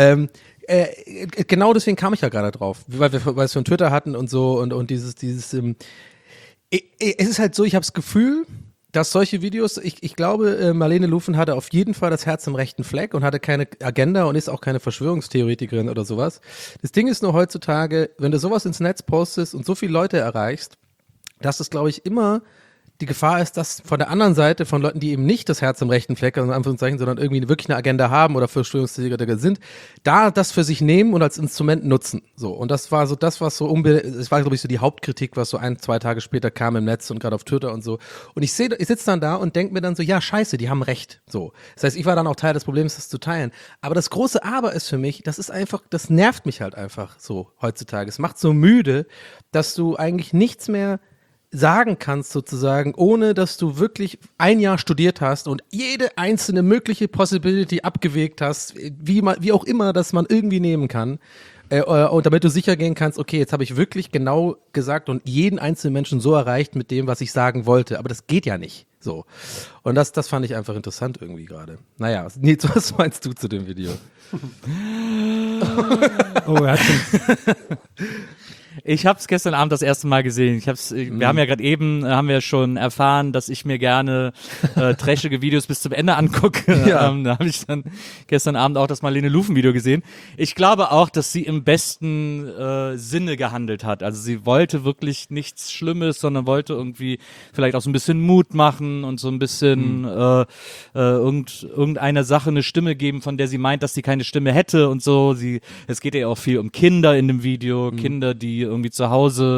Genau deswegen kam ich ja gerade drauf, weil wir es von Twitter hatten und so und dieses es ist halt so, ich habe das Gefühl, dass solche Videos, ich glaube, Marlene Lufen hatte auf jeden Fall das Herz im rechten Fleck und hatte keine Agenda und ist auch keine Verschwörungstheoretikerin oder sowas. Das Ding ist nur heutzutage, wenn du sowas ins Netz postest und so viele Leute erreichst, dass es, glaube ich, immer die Gefahr ist, dass von der anderen Seite, von Leuten, die eben nicht das Herz im rechten Fleck haben, in Anführungszeichen, sondern irgendwie wirklich eine Agenda haben oder Verschwörungstheoretiker sind, da das für sich nehmen und als Instrument nutzen. So. Und das war so das, was es war, glaube ich, so die Hauptkritik, was so 1-2 Tage später kam im Netz und gerade auf Twitter und so. Und ich sitze dann da und denke mir dann so, ja, scheiße, die haben recht. So. Das heißt, ich war dann auch Teil des Problems, das zu teilen. Aber das große Aber ist für mich, das nervt mich halt einfach so heutzutage. Es macht so müde, dass du eigentlich nichts mehr sagen kannst sozusagen, ohne dass du wirklich ein Jahr studiert hast und jede einzelne mögliche Possibility abgewegt hast, wie auch immer, dass man irgendwie nehmen kann. Und damit du sicher gehen kannst, okay, jetzt habe ich wirklich genau gesagt und jeden einzelnen Menschen so erreicht mit dem, was ich sagen wollte. Aber das geht ja nicht so. Und das fand ich einfach interessant irgendwie gerade. Naja, Nils, was meinst du zu dem Video? Oh, er hat schon... Ich habe es gestern Abend das erste Mal gesehen. Wir haben ja gerade eben, haben wir schon erfahren, dass ich mir gerne trashige Videos bis zum Ende angucke. Ja. Da habe ich dann gestern Abend auch das Marlene Lufen-Video gesehen. Ich glaube auch, dass sie im besten Sinne gehandelt hat. Also sie wollte wirklich nichts Schlimmes, sondern wollte irgendwie vielleicht auch so ein bisschen Mut machen und so ein bisschen irgendeiner Sache eine Stimme geben, von der sie meint, dass sie keine Stimme hätte und so. Es geht ja auch viel um Kinder in dem Video, Kinder, die irgendwie zu Hause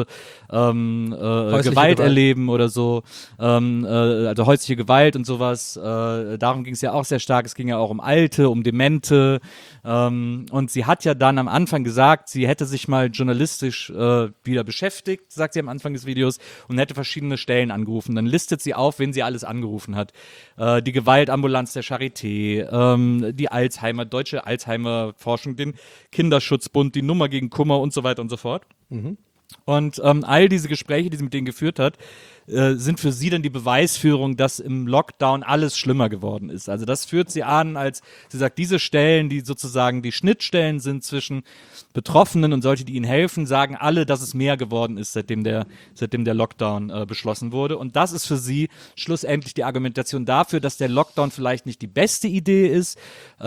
Gewalt erleben oder so, also häusliche Gewalt und sowas. Darum ging es ja auch sehr stark. Es ging ja auch um Alte, um Demente. Und sie hat ja dann am Anfang gesagt, sie hätte sich mal journalistisch wieder beschäftigt, sagt sie am Anfang des Videos, und hätte verschiedene Stellen angerufen. Dann listet sie auf, wen sie alles angerufen hat. Die Gewaltambulanz der Charité, die Deutsche Alzheimer-Forschung, den Kinderschutzbund, die Nummer gegen Kummer und so weiter und so fort. Und all diese Gespräche, die sie mit denen geführt hat, sind für sie dann die Beweisführung, dass im Lockdown alles schlimmer geworden ist. Also das führt sie an, als sie sagt, diese Stellen, die sozusagen die Schnittstellen sind zwischen Betroffenen und solche, die ihnen helfen, sagen alle, dass es mehr geworden ist, seitdem der Lockdown beschlossen wurde. Und das ist für sie schlussendlich die Argumentation dafür, dass der Lockdown vielleicht nicht die beste Idee ist.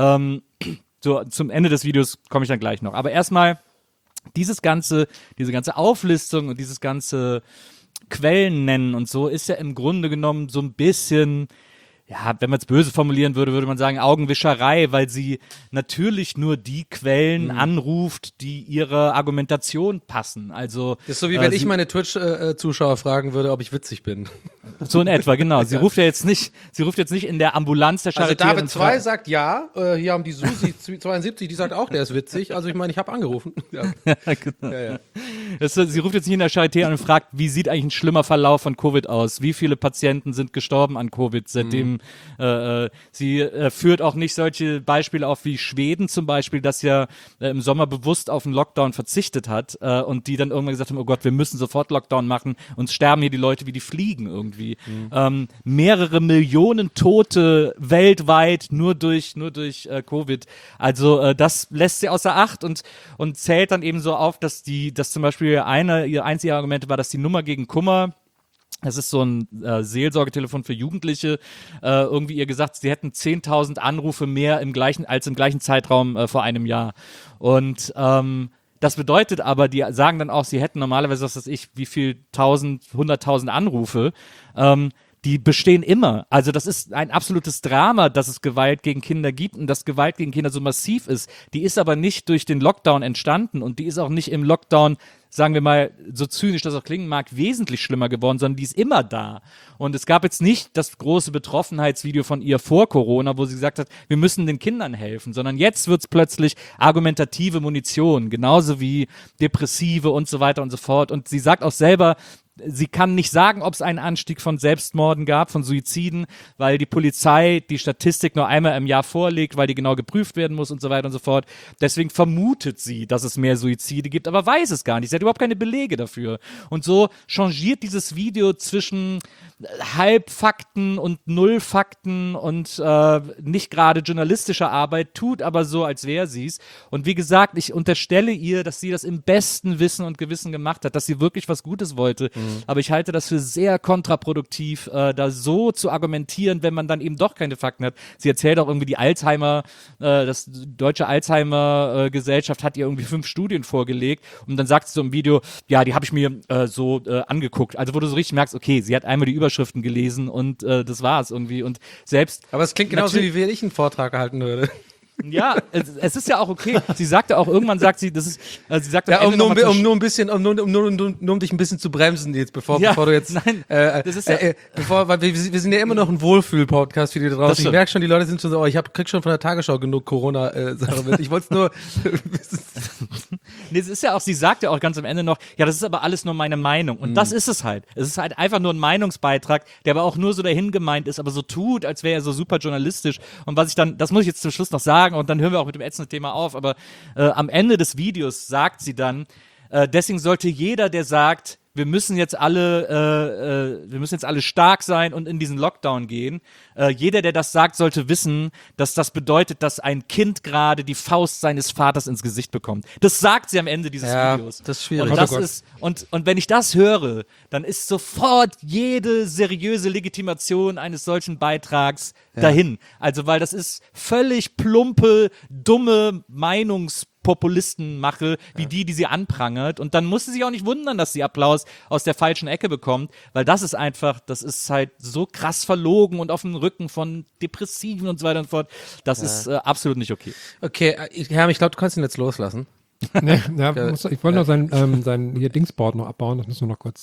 So, zum Ende des Videos komme ich dann gleich noch. Aber erstmal diese ganze Auflistung und dieses ganze Quellen nennen und so ist ja im Grunde genommen so ein bisschen, ja, wenn man es böse formulieren würde, würde man sagen Augenwischerei, weil sie natürlich nur die Quellen anruft, die ihrer Argumentation passen. Also Das ist so, wie wenn ich meine Twitch-Zuschauer fragen würde, ob ich witzig bin. so in etwa, genau. Sie ruft jetzt nicht in der Ambulanz der Charité. Also David und 2 sagt ja, hier haben die Susi 72, die sagt auch, der ist witzig. Also ich meine, ich habe angerufen. Ja. Genau. Ja. Sie ruft jetzt nicht in der Charité an und fragt, wie sieht eigentlich ein schlimmer Verlauf von Covid aus? Wie viele Patienten sind gestorben an Covid, seitdem sie führt auch nicht solche Beispiele auf wie Schweden zum Beispiel, das ja im Sommer bewusst auf den Lockdown verzichtet hat und die dann irgendwann gesagt haben, oh Gott, wir müssen sofort Lockdown machen, uns sterben hier die Leute wie die Fliegen irgendwie. Mehrere Millionen Tote weltweit nur durch Covid. Also das lässt sie außer Acht und zählt dann eben so auf, dass zum Beispiel ihr einziges Argument war, dass die Nummer gegen Kummer, das ist so ein Seelsorgetelefon für Jugendliche, irgendwie ihr gesagt, sie hätten 10.000 Anrufe mehr im gleichen Zeitraum vor einem Jahr. Und das bedeutet aber, die sagen dann auch, sie hätten normalerweise, was weiß ich, wie viel 100.000 Anrufe, die bestehen immer. Also das ist ein absolutes Drama, dass es Gewalt gegen Kinder gibt und dass Gewalt gegen Kinder so massiv ist. Die ist aber nicht durch den Lockdown entstanden und die ist auch nicht im Lockdown, sagen wir mal, so zynisch das auch klingen mag, wesentlich schlimmer geworden, sondern die ist immer da. Und es gab jetzt nicht das große Betroffenheitsvideo von ihr vor Corona, wo sie gesagt hat, wir müssen den Kindern helfen, sondern jetzt wird es plötzlich argumentative Munition, genauso wie depressive und so weiter und so fort. Und sie sagt auch selber, sie kann nicht sagen, ob es einen Anstieg von Selbstmorden gab, von Suiziden, weil die Polizei die Statistik nur einmal im Jahr vorlegt, weil die genau geprüft werden muss und so weiter und so fort. Deswegen vermutet sie, dass es mehr Suizide gibt, aber weiß es gar nicht. Sie hat überhaupt keine Belege dafür. Und so changiert dieses Video zwischen Halbfakten und Nullfakten und nicht gerade journalistischer Arbeit, tut aber so, als wäre sie es. Und wie gesagt, ich unterstelle ihr, dass sie das im besten Wissen und Gewissen gemacht hat, dass sie wirklich was Gutes wollte. Aber ich halte das für sehr kontraproduktiv, da so zu argumentieren, wenn man dann eben doch keine Fakten hat. Sie erzählt auch irgendwie das Deutsche Alzheimer-Gesellschaft hat ihr irgendwie 5 Studien vorgelegt und dann sagt sie so im Video, ja, die habe ich mir angeguckt. Also wo du so richtig merkst, okay, sie hat einmal die Überschriften gelesen und das war's irgendwie. Und selbst Aber es klingt genauso, wie wenn ich einen Vortrag halten würde. ja, es ist ja auch okay. Sie sagte auch, irgendwann sagt sie, das ist, sie sagt Ja, um dich ein bisschen zu bremsen jetzt, bevor du jetzt, nein, das ist ja, weil wir sind ja immer noch ein Wohlfühl-Podcast für die da draußen. Ich stimmt. merke schon, die Leute sind schon so, krieg schon von der Tagesschau genug Corona-Sache mit. Ich wollte es nur, nee, es ist ja auch, sie sagt ja auch ganz am Ende noch, ja, das ist aber alles nur meine Meinung. Und das ist es halt. Es ist halt einfach nur ein Meinungsbeitrag, der aber auch nur so dahin gemeint ist, aber so tut, als wäre er so super journalistisch. Und was ich dann, das muss ich jetzt zum Schluss noch sagen, und dann hören wir auch mit dem ätzenden Thema auf, aber am Ende des Videos sagt sie dann, deswegen sollte jeder, der sagt, wir müssen jetzt alle stark sein und in diesen Lockdown gehen. Jeder, der das sagt, sollte wissen, dass das bedeutet, dass ein Kind gerade die Faust seines Vaters ins Gesicht bekommt. Das sagt sie am Ende dieses Videos. Das ist schwierig. Und, das ist, und wenn ich das höre, dann ist sofort jede seriöse Legitimation eines solchen Beitrags dahin. Also, weil das ist völlig plumpe, dumme Meinungspopulistenmache, wie die sie anprangert. Und dann muss sie sich auch nicht wundern, dass sie Applaus aus der falschen Ecke bekommt, weil das ist halt so krass verlogen und auf dem Rücken von Depressiven und so weiter und so fort. Das ist absolut nicht okay. Okay, Herm, ich glaube, du kannst ihn jetzt loslassen. Nee, ich wollte noch sein hier Dingsboard noch abbauen, das müssen wir noch kurz.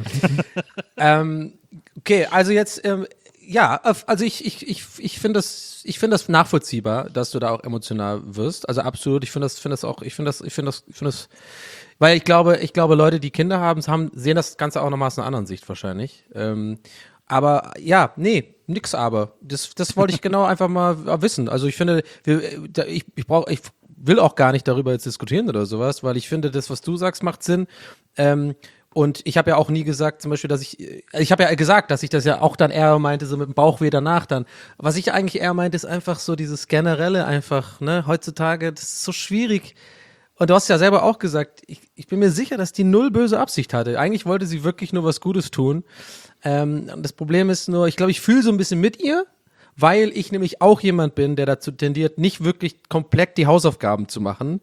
Okay, also jetzt, also ich finde das nachvollziehbar, dass du da auch emotional wirst. Also absolut, ich finde das, weil ich glaube, Leute, die Kinder haben, sehen das Ganze auch nochmal aus einer anderen Sicht wahrscheinlich. Aber ja, nee, nix aber. Das wollte ich genau einfach mal wissen. Also ich finde, ich will auch gar nicht darüber jetzt diskutieren oder sowas, weil ich finde, das, was du sagst, macht Sinn. Und ich habe ja auch nie gesagt, zum Beispiel, dass ich habe ja gesagt, dass ich das ja auch dann eher meinte, so mit dem Bauchweh danach dann. Was ich eigentlich eher meinte, ist einfach so dieses generelle einfach, ne, heutzutage, das ist so schwierig. Und du hast ja selber auch gesagt, ich bin mir sicher, dass die null böse Absicht hatte. Eigentlich wollte sie wirklich nur was Gutes tun. Und das Problem ist nur, ich glaube, ich fühle so ein bisschen mit ihr, weil ich nämlich auch jemand bin, der dazu tendiert, nicht wirklich komplett die Hausaufgaben zu machen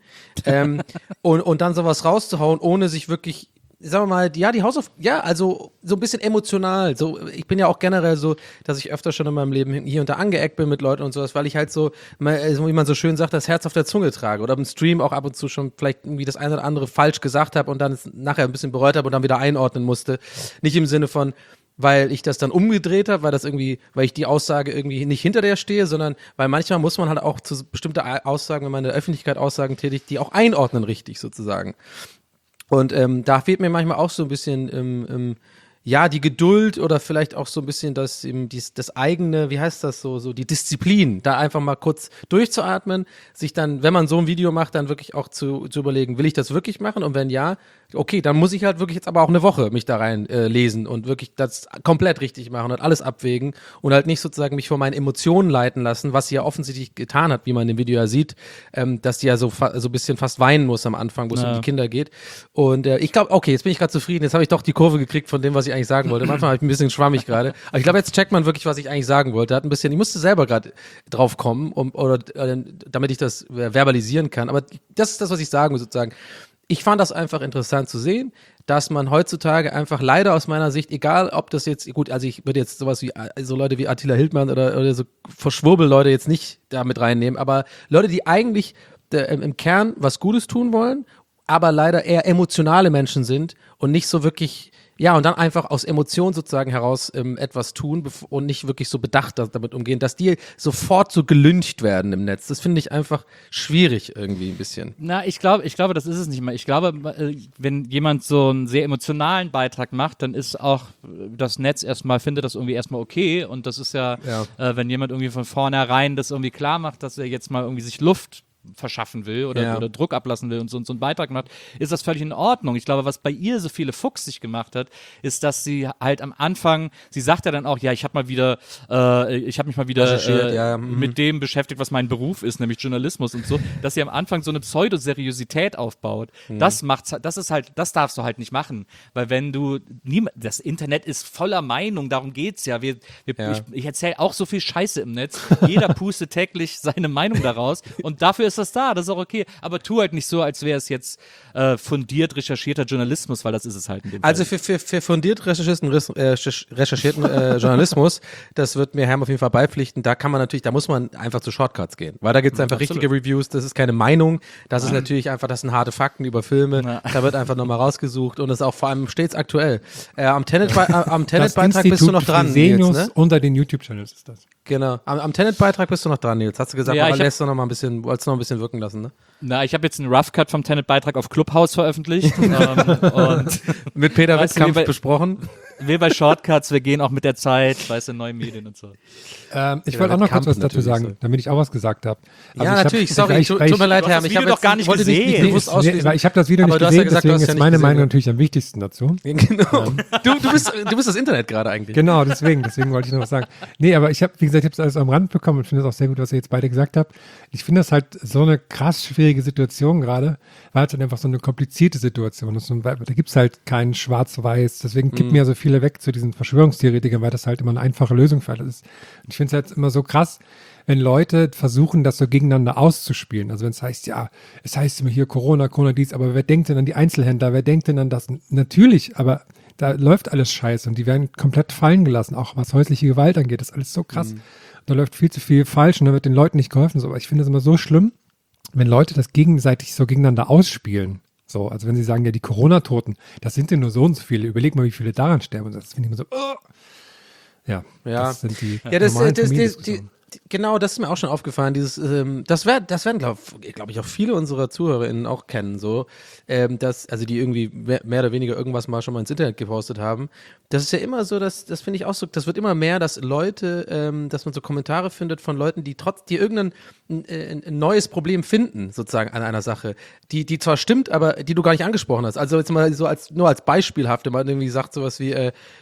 und dann sowas rauszuhauen, ohne sich wirklich, sagen wir mal, die Hausaufgaben, also so ein bisschen emotional. So, ich bin ja auch generell so, dass ich öfter schon in meinem Leben hier und da angeeckt bin mit Leuten und sowas, weil ich halt so, wie man so schön sagt, das Herz auf der Zunge trage oder im Stream auch ab und zu schon vielleicht irgendwie das eine oder andere falsch gesagt habe und dann es nachher ein bisschen bereut habe und dann wieder einordnen musste. Nicht im Sinne von, weil ich das dann umgedreht habe, weil ich die Aussage irgendwie nicht hinter der stehe, sondern weil manchmal muss man halt auch zu bestimmte Aussagen, wenn man in der Öffentlichkeit Aussagen tätigt, die auch einordnen richtig sozusagen. Und da fehlt mir manchmal auch so ein bisschen die Geduld oder vielleicht auch so ein bisschen das eigene, wie heißt das so die Disziplin, da einfach mal kurz durchzuatmen, sich dann, wenn man so ein Video macht, dann wirklich auch zu überlegen, will ich das wirklich machen? Und wenn ja, okay, dann muss ich halt wirklich jetzt aber auch eine Woche mich da rein lesen und wirklich das komplett richtig machen und alles abwägen und halt nicht sozusagen mich von meinen Emotionen leiten lassen, was sie ja offensichtlich getan hat, wie man im Video ja sieht, dass die ja so ein bisschen fast weinen muss am Anfang, wo es um die Kinder geht. Und ich glaube, okay, jetzt bin ich gerade zufrieden, jetzt habe ich doch die Kurve gekriegt von dem, was ich eigentlich sagen wollte. Am Anfang war ich ein bisschen schwammig gerade, aber ich glaube, jetzt checkt man wirklich, was ich eigentlich sagen wollte. Ich musste selber gerade drauf kommen, damit ich das verbalisieren kann, aber das ist das, was ich sagen muss sozusagen. Ich fand das einfach interessant zu sehen, dass man heutzutage einfach leider aus meiner Sicht, egal ob das jetzt, gut, also ich würde jetzt sowas wie so Leute wie Attila Hildmann oder so Verschwurbel-Leute jetzt nicht da mit reinnehmen, aber Leute, die eigentlich im Kern was Gutes tun wollen, aber leider eher emotionale Menschen sind und nicht so wirklich, ja, und dann einfach aus Emotionen sozusagen heraus etwas tun und nicht wirklich so bedacht damit umgehen, dass die sofort so gelyncht werden im Netz. Das finde ich einfach schwierig irgendwie ein bisschen. Na, ich glaube, das ist es nicht mal. Ich glaube, wenn jemand so einen sehr emotionalen Beitrag macht, dann ist auch das Netz findet das irgendwie erstmal okay. Und das ist ja. Wenn jemand irgendwie von vornherein das irgendwie klar macht, dass er jetzt mal irgendwie sich Luft verschaffen will oder Druck ablassen will und so einen Beitrag macht, ist das völlig in Ordnung. Ich glaube, was bei ihr so viele fuchsig gemacht hat, ist, dass sie halt am Anfang, sie sagt ja dann auch, ja, ich habe mich mal wieder mit dem beschäftigt, was mein Beruf ist, nämlich Journalismus und so, dass sie am Anfang so eine Pseudoseriosität aufbaut. Das darfst du halt nicht machen, weil wenn du, das Internet ist voller Meinung, darum geht's ja. Ich erzähle auch so viel Scheiße im Netz, jeder pustet täglich seine Meinung daraus und dafür ist das ist auch okay, aber tu halt nicht so, als wäre es jetzt fundiert recherchierter Journalismus, weil das ist es halt in dem Fall. Also für fundiert recherchierten Journalismus, das wird mir Herm auf jeden Fall beipflichten, da muss man einfach zu Shortcuts gehen, weil da gibt es einfach richtige Reviews, das ist keine Meinung, das ist natürlich einfach, das sind harte Fakten über Filme, da wird einfach nochmal rausgesucht und das ist auch vor allem stets aktuell. Am Tenet-Beitrag bist du noch dran, Nils, ne? Unter den YouTube-Channels ist das. Genau. Am Tenet-Beitrag bist du noch dran, Nils. Hast du gesagt, wolltest du noch mal ein bisschen bisschen wirken lassen, ne? Na, ich habe jetzt einen Rough Cut vom Tenet-Beitrag auf Clubhouse veröffentlicht. Und Mit Peter Weißt du, Wettkampf wie bei- besprochen. wir bei Shortcuts, wir gehen auch mit der Zeit, weißt du, neue Medien und so. Ich wollte auch noch kurz Kampf was dazu natürlich sagen, so. damit ich auch was gesagt habe. Ja, natürlich, sorry, tut mir leid, hast Herr. das Ich habe Video doch gar nicht wollte dich gesehen. nicht bewusst ausschließen. weil ich habe das Video Aber nicht du hast ja gesehen, gesagt, du deswegen hast ja ist nicht meine gesehen, Meinung ja. natürlich am wichtigsten dazu. Genau. Du bist das Internet gerade eigentlich. Genau, deswegen wollte ich noch was sagen. Nee, aber ich habe, wie gesagt, ich habe es alles am Rand bekommen und finde es auch sehr gut, was ihr jetzt beide gesagt habt. Ich finde das halt so eine krass schwierige Situation gerade, weil es halt einfach so eine komplizierte Situation ist. Und da gibt es halt kein Schwarz-Weiß. Deswegen kippen ja so viele weg zu diesen Verschwörungstheoretikern, weil das halt immer eine einfache Lösung für alles ist. Und ich finde es halt immer so krass, wenn Leute versuchen, das so gegeneinander auszuspielen. Also wenn es heißt, ja, es heißt immer hier Corona dies, aber wer denkt denn an die Einzelhändler, wer denkt denn an das? Natürlich, aber da läuft alles scheiße und die werden komplett fallen gelassen, auch was häusliche Gewalt angeht. Das ist alles so krass. Da läuft viel zu viel falsch und da wird den Leuten nicht geholfen. So, aber ich finde es immer so schlimm, wenn Leute das gegenseitig so gegeneinander ausspielen. So, also wenn sie sagen, ja, die Corona-Toten, das sind ja nur so und so viele. Überleg mal, wie viele daran sterben. Und das finde ich immer so, Ja, Ja. das sind die Ja, normalen Familiendiskussionen. genau, das ist mir auch schon aufgefallen. Das werden, glaube ich, auch viele unserer ZuhörerInnen auch kennen, so, also die irgendwie mehr oder weniger irgendwas mal schon mal ins Internet gepostet haben. Das ist ja immer so, das finde ich auch so, das wird immer mehr, dass Leute, dass man so Kommentare findet von Leuten, die irgendein ein neues Problem finden, sozusagen an einer Sache, die zwar stimmt, aber die du gar nicht angesprochen hast. Also jetzt mal so nur als beispielhaft, wenn man irgendwie sagt sowas wie,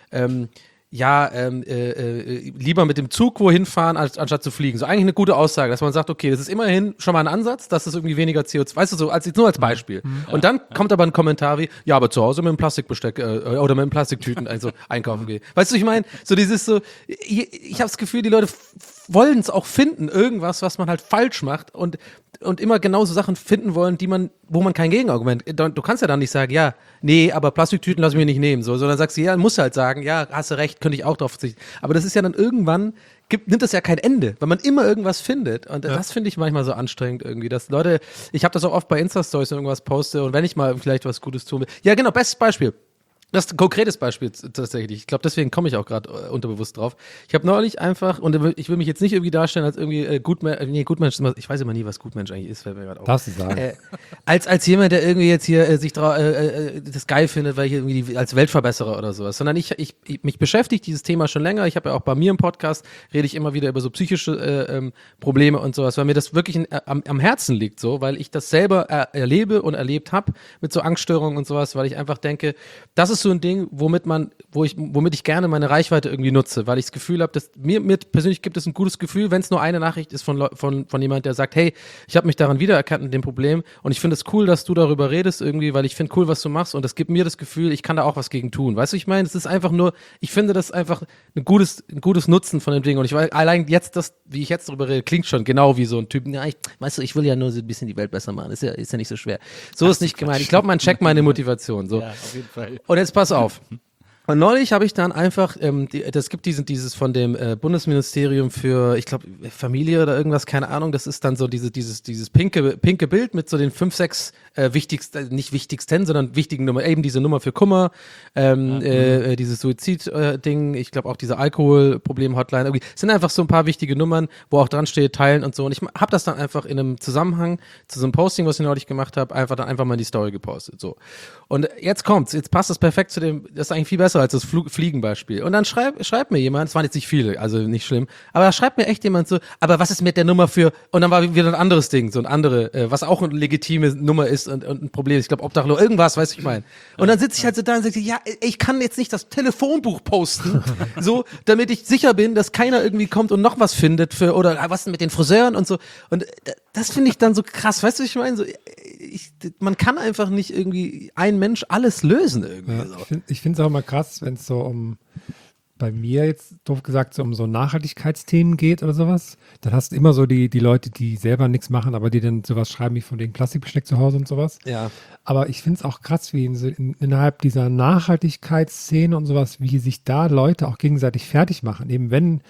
lieber mit dem Zug wohin fahren, anstatt zu fliegen. So eigentlich eine gute Aussage, dass man sagt, okay, das ist immerhin schon mal ein Ansatz, dass es irgendwie weniger CO2, weißt du, so nur als Beispiel. Und dann kommt aber ein Kommentar wie, ja, aber zu Hause mit dem Plastikbesteck oder mit dem Plastiktüten also einkaufen gehen. Weißt du, ich meine, so dieses so, ich habe das Gefühl, die Leute wollen es auch finden, irgendwas, was man halt falsch macht und immer genauso Sachen finden wollen, wo man kein Gegenargument, du kannst ja dann nicht sagen, ja, nee, aber Plastiktüten lass ich mir nicht nehmen, so, sondern sagst du, ja, musst du halt sagen, ja, hast du recht, könnte ich auch drauf verzichten. Aber das ist ja dann irgendwann, nimmt das ja kein Ende, weil man immer irgendwas findet und das finde ich manchmal so anstrengend irgendwie, dass Leute, ich habe das auch oft bei Insta-Stories irgendwas poste und wenn ich mal vielleicht was Gutes tue, ja genau, bestes Beispiel. Das ist ein konkretes Beispiel tatsächlich. Ich glaube, deswegen komme ich auch gerade unterbewusst drauf. Ich habe neulich einfach, und ich will mich jetzt nicht irgendwie darstellen als irgendwie Gutmensch, ich weiß immer nie, was Gutmensch eigentlich ist, fällt mir gerade auf. Darfst du sagen. Als jemand, der irgendwie jetzt hier sich das geil findet, weil ich irgendwie als Weltverbesserer oder sowas, sondern mich beschäftigt dieses Thema schon länger. Ich habe ja auch bei mir im Podcast, rede ich immer wieder über so psychische Probleme und sowas, weil mir das wirklich am Herzen liegt, so, weil ich das selber erlebe und erlebt habe mit so Angststörungen und sowas, weil ich einfach denke, das ist so ein Ding, womit ich gerne meine Reichweite irgendwie nutze, weil ich das Gefühl habe, dass mir persönlich gibt es ein gutes Gefühl, wenn es nur eine Nachricht ist von jemand, der sagt, hey, ich habe mich daran wiedererkannt in dem Problem und ich finde es cool, dass du darüber redest irgendwie, weil ich finde cool, was du machst und das gibt mir das Gefühl, ich kann da auch was gegen tun. Weißt du, ich meine, es ist einfach nur, ich finde das einfach ein gutes Nutzen von dem Ding und ich weiß, allein jetzt wie ich jetzt darüber rede, klingt schon genau wie so ein Typ, ja, weißt du, ich will ja nur so ein bisschen die Welt besser machen, ist ja nicht so schwer. So ist nicht gemeint. Ich glaube, man checkt meine Motivation, so. Ja, auf jeden Fall. Und jetzt pass auf. Und neulich habe ich dann einfach, das gibt dieses von dem Bundesministerium für, ich glaube, Familie oder irgendwas, keine Ahnung, das ist dann so dieses pinke Bild mit so den 5, 6 nicht wichtigsten, sondern wichtigen Nummer, eben diese Nummer für Kummer, dieses Suizid-Ding, ich glaube auch diese Alkoholproblem-Hotline, irgendwie, sind einfach so ein paar wichtige Nummern, wo auch dran steht, teilen und so. Und ich habe das dann einfach in einem Zusammenhang zu so einem Posting, was ich neulich gemacht habe, einfach mal in die Story gepostet, so. Und jetzt passt das perfekt zu dem, das ist eigentlich viel besser als das Fliegenbeispiel. Und dann schreibt mir jemand, es waren jetzt nicht viele, also nicht schlimm, aber da schreibt mir echt jemand so, aber was ist mit der Nummer für, und dann war wieder ein anderes Ding, so ein andere, was auch eine legitime Nummer ist und ein Problem, ich glaube Obdachlos, irgendwas, weißt du, ich meine. Und dann sitze ich halt so da und sage, ja, ich kann jetzt nicht das Telefonbuch posten, so, damit ich sicher bin, dass keiner irgendwie kommt und noch was findet oder was ist mit den Friseuren und so. Und das finde ich dann so krass, weißt du, ich meine, so, man kann einfach nicht irgendwie ein Mensch alles lösen irgendwie. Ja, So. ich finde es auch immer krass, wenn es so bei mir jetzt doof gesagt, um so Nachhaltigkeitsthemen geht oder sowas, dann hast du immer so die Leute, die selber nichts machen, aber die dann sowas schreiben wie von wegen Plastikbesteck zu Hause und sowas. Ja. Aber ich finde es auch krass, wie innerhalb dieser Nachhaltigkeitsszene und sowas, wie sich da Leute auch gegenseitig fertig machen. Eben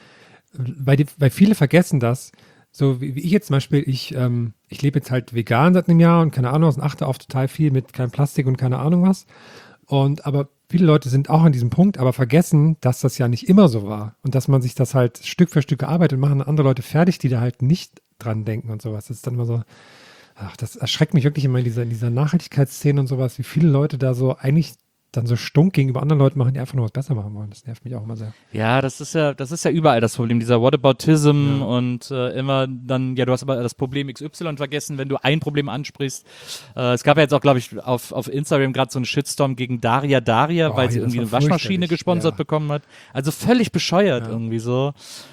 weil viele vergessen das, so wie ich jetzt zum Beispiel, ich lebe jetzt halt vegan seit einem Jahr und keine Ahnung was und achte auf total viel mit kein Plastik und keine Ahnung was. Aber viele Leute sind auch an diesem Punkt, aber vergessen, dass das ja nicht immer so war und dass man sich das halt Stück für Stück erarbeitet und machen andere Leute fertig, die da halt nicht dran denken und sowas. Das ist dann immer so, das erschreckt mich wirklich immer in dieser Nachhaltigkeitsszene und sowas, wie viele Leute da so eigentlich dann so stunk gegenüber anderen Leuten machen, die einfach nur was besser machen wollen. Das nervt mich auch immer sehr. Ja, das ist ja überall das Problem, dieser Whataboutism und immer dann, du hast aber das Problem XY vergessen, wenn du ein Problem ansprichst. Es gab ja jetzt auch, glaube ich, auf Instagram gerade so einen Shitstorm gegen Daria, weil sie irgendwie eine Waschmaschine gesponsert bekommen hat. Also völlig bescheuert irgendwie so.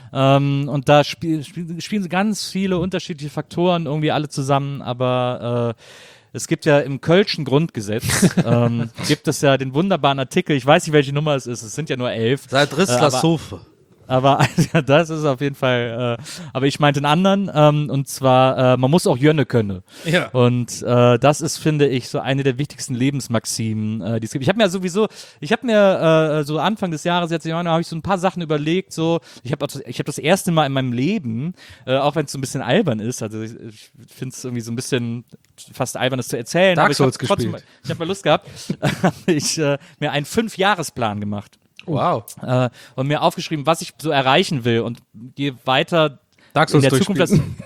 Und da spielen so ganz viele unterschiedliche Faktoren irgendwie alle zusammen, aber es gibt ja im Kölschen Grundgesetz, gibt es ja den wunderbaren Artikel, ich weiß nicht, welche Nummer es ist, es sind ja nur 11. Seit Rissler Aber ja, das ist auf jeden Fall, aber ich meinte einen anderen, und zwar, man muss auch Jönne können. Ja. Und das ist, finde ich, so eine der wichtigsten Lebensmaximen, die es gibt. Ich habe mir so Anfang des Jahres, jetzt im Januar, habe ich so ein paar Sachen überlegt, so, ich habe das erste Mal in meinem Leben, auch wenn es so ein bisschen albern ist, also ich finde es irgendwie so ein bisschen fast albern, das zu erzählen, Dark aber Souls ich habe mal Lust gehabt, habe ich mir einen 5-Jahresplan gemacht. Wow. Und mir aufgeschrieben, was ich so erreichen will. Und je weiter Dark Souls in der Zukunft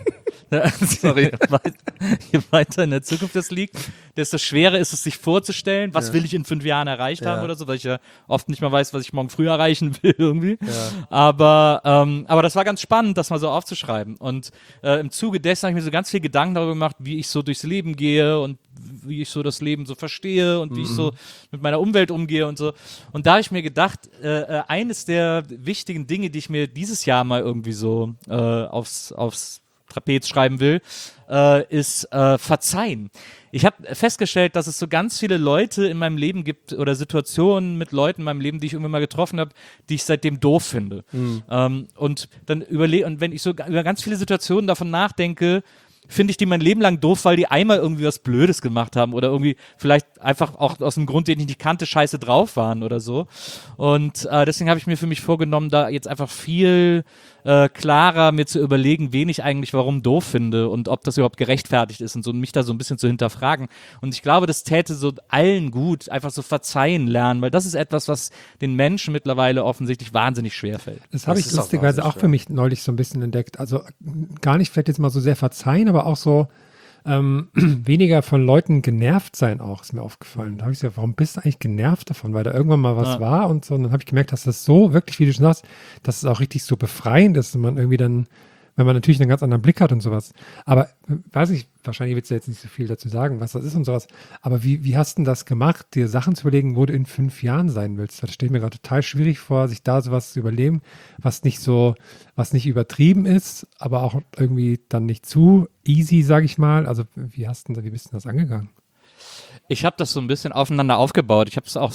Sorry. je weiter in der Zukunft das liegt, desto schwerer ist es, sich vorzustellen, was will ich in 5 Jahren erreicht haben oder so, weil ich ja oft nicht mal weiß, was ich morgen früh erreichen will irgendwie. Ja. Aber das war ganz spannend, das mal so aufzuschreiben. Und im Zuge dessen habe ich mir so ganz viel Gedanken darüber gemacht, wie ich so durchs Leben gehe und wie ich so das Leben so verstehe und wie ich so mit meiner Umwelt umgehe und so. Und da habe ich mir gedacht, eines der wichtigen Dinge, die ich mir dieses Jahr mal irgendwie so aufs Trapez schreiben will, ist Verzeihen. Ich habe festgestellt, dass es so ganz viele Leute in meinem Leben gibt oder Situationen mit Leuten in meinem Leben, die ich irgendwann mal getroffen habe, die ich seitdem doof finde. Und dann und wenn ich so über ganz viele Situationen davon nachdenke, finde ich die mein Leben lang doof, weil die einmal irgendwie was Blödes gemacht haben oder irgendwie vielleicht einfach auch aus einem Grund, den ich nicht kannte, scheiße drauf waren oder so. Und deswegen habe ich mir für mich vorgenommen, da jetzt einfach viel klarer mir zu überlegen, wen ich eigentlich warum doof finde und ob das überhaupt gerechtfertigt ist und so, mich da so ein bisschen zu hinterfragen. Und ich glaube, das täte so allen gut, einfach so verzeihen lernen, weil das ist etwas, was den Menschen mittlerweile offensichtlich wahnsinnig schwerfällt. Das habe ich lustigerweise auch für mich neulich so ein bisschen entdeckt. Also gar nicht vielleicht jetzt mal so sehr verzeihen, aber auch so weniger von Leuten genervt sein auch, ist mir aufgefallen. Da habe ich gesagt, warum bist du eigentlich genervt davon? Weil da irgendwann mal was war und so. Und dann habe ich gemerkt, dass das so wirklich, wie du schon sagst, dass es auch richtig so befreiend ist und man irgendwie dann, wenn man natürlich einen ganz anderen Blick hat und sowas. Aber weiß ich, wahrscheinlich willst du jetzt nicht so viel dazu sagen, was das ist und sowas. Aber wie hast du denn das gemacht, dir Sachen zu überlegen, wo du in 5 Jahren sein willst? Das stelle ich mir gerade total schwierig vor, sich da sowas zu überlegen, was nicht übertrieben ist, aber auch irgendwie dann nicht zu easy, sage ich mal. Also wie bist du denn das angegangen? Ich habe das so ein bisschen aufeinander aufgebaut. Ich habe es auch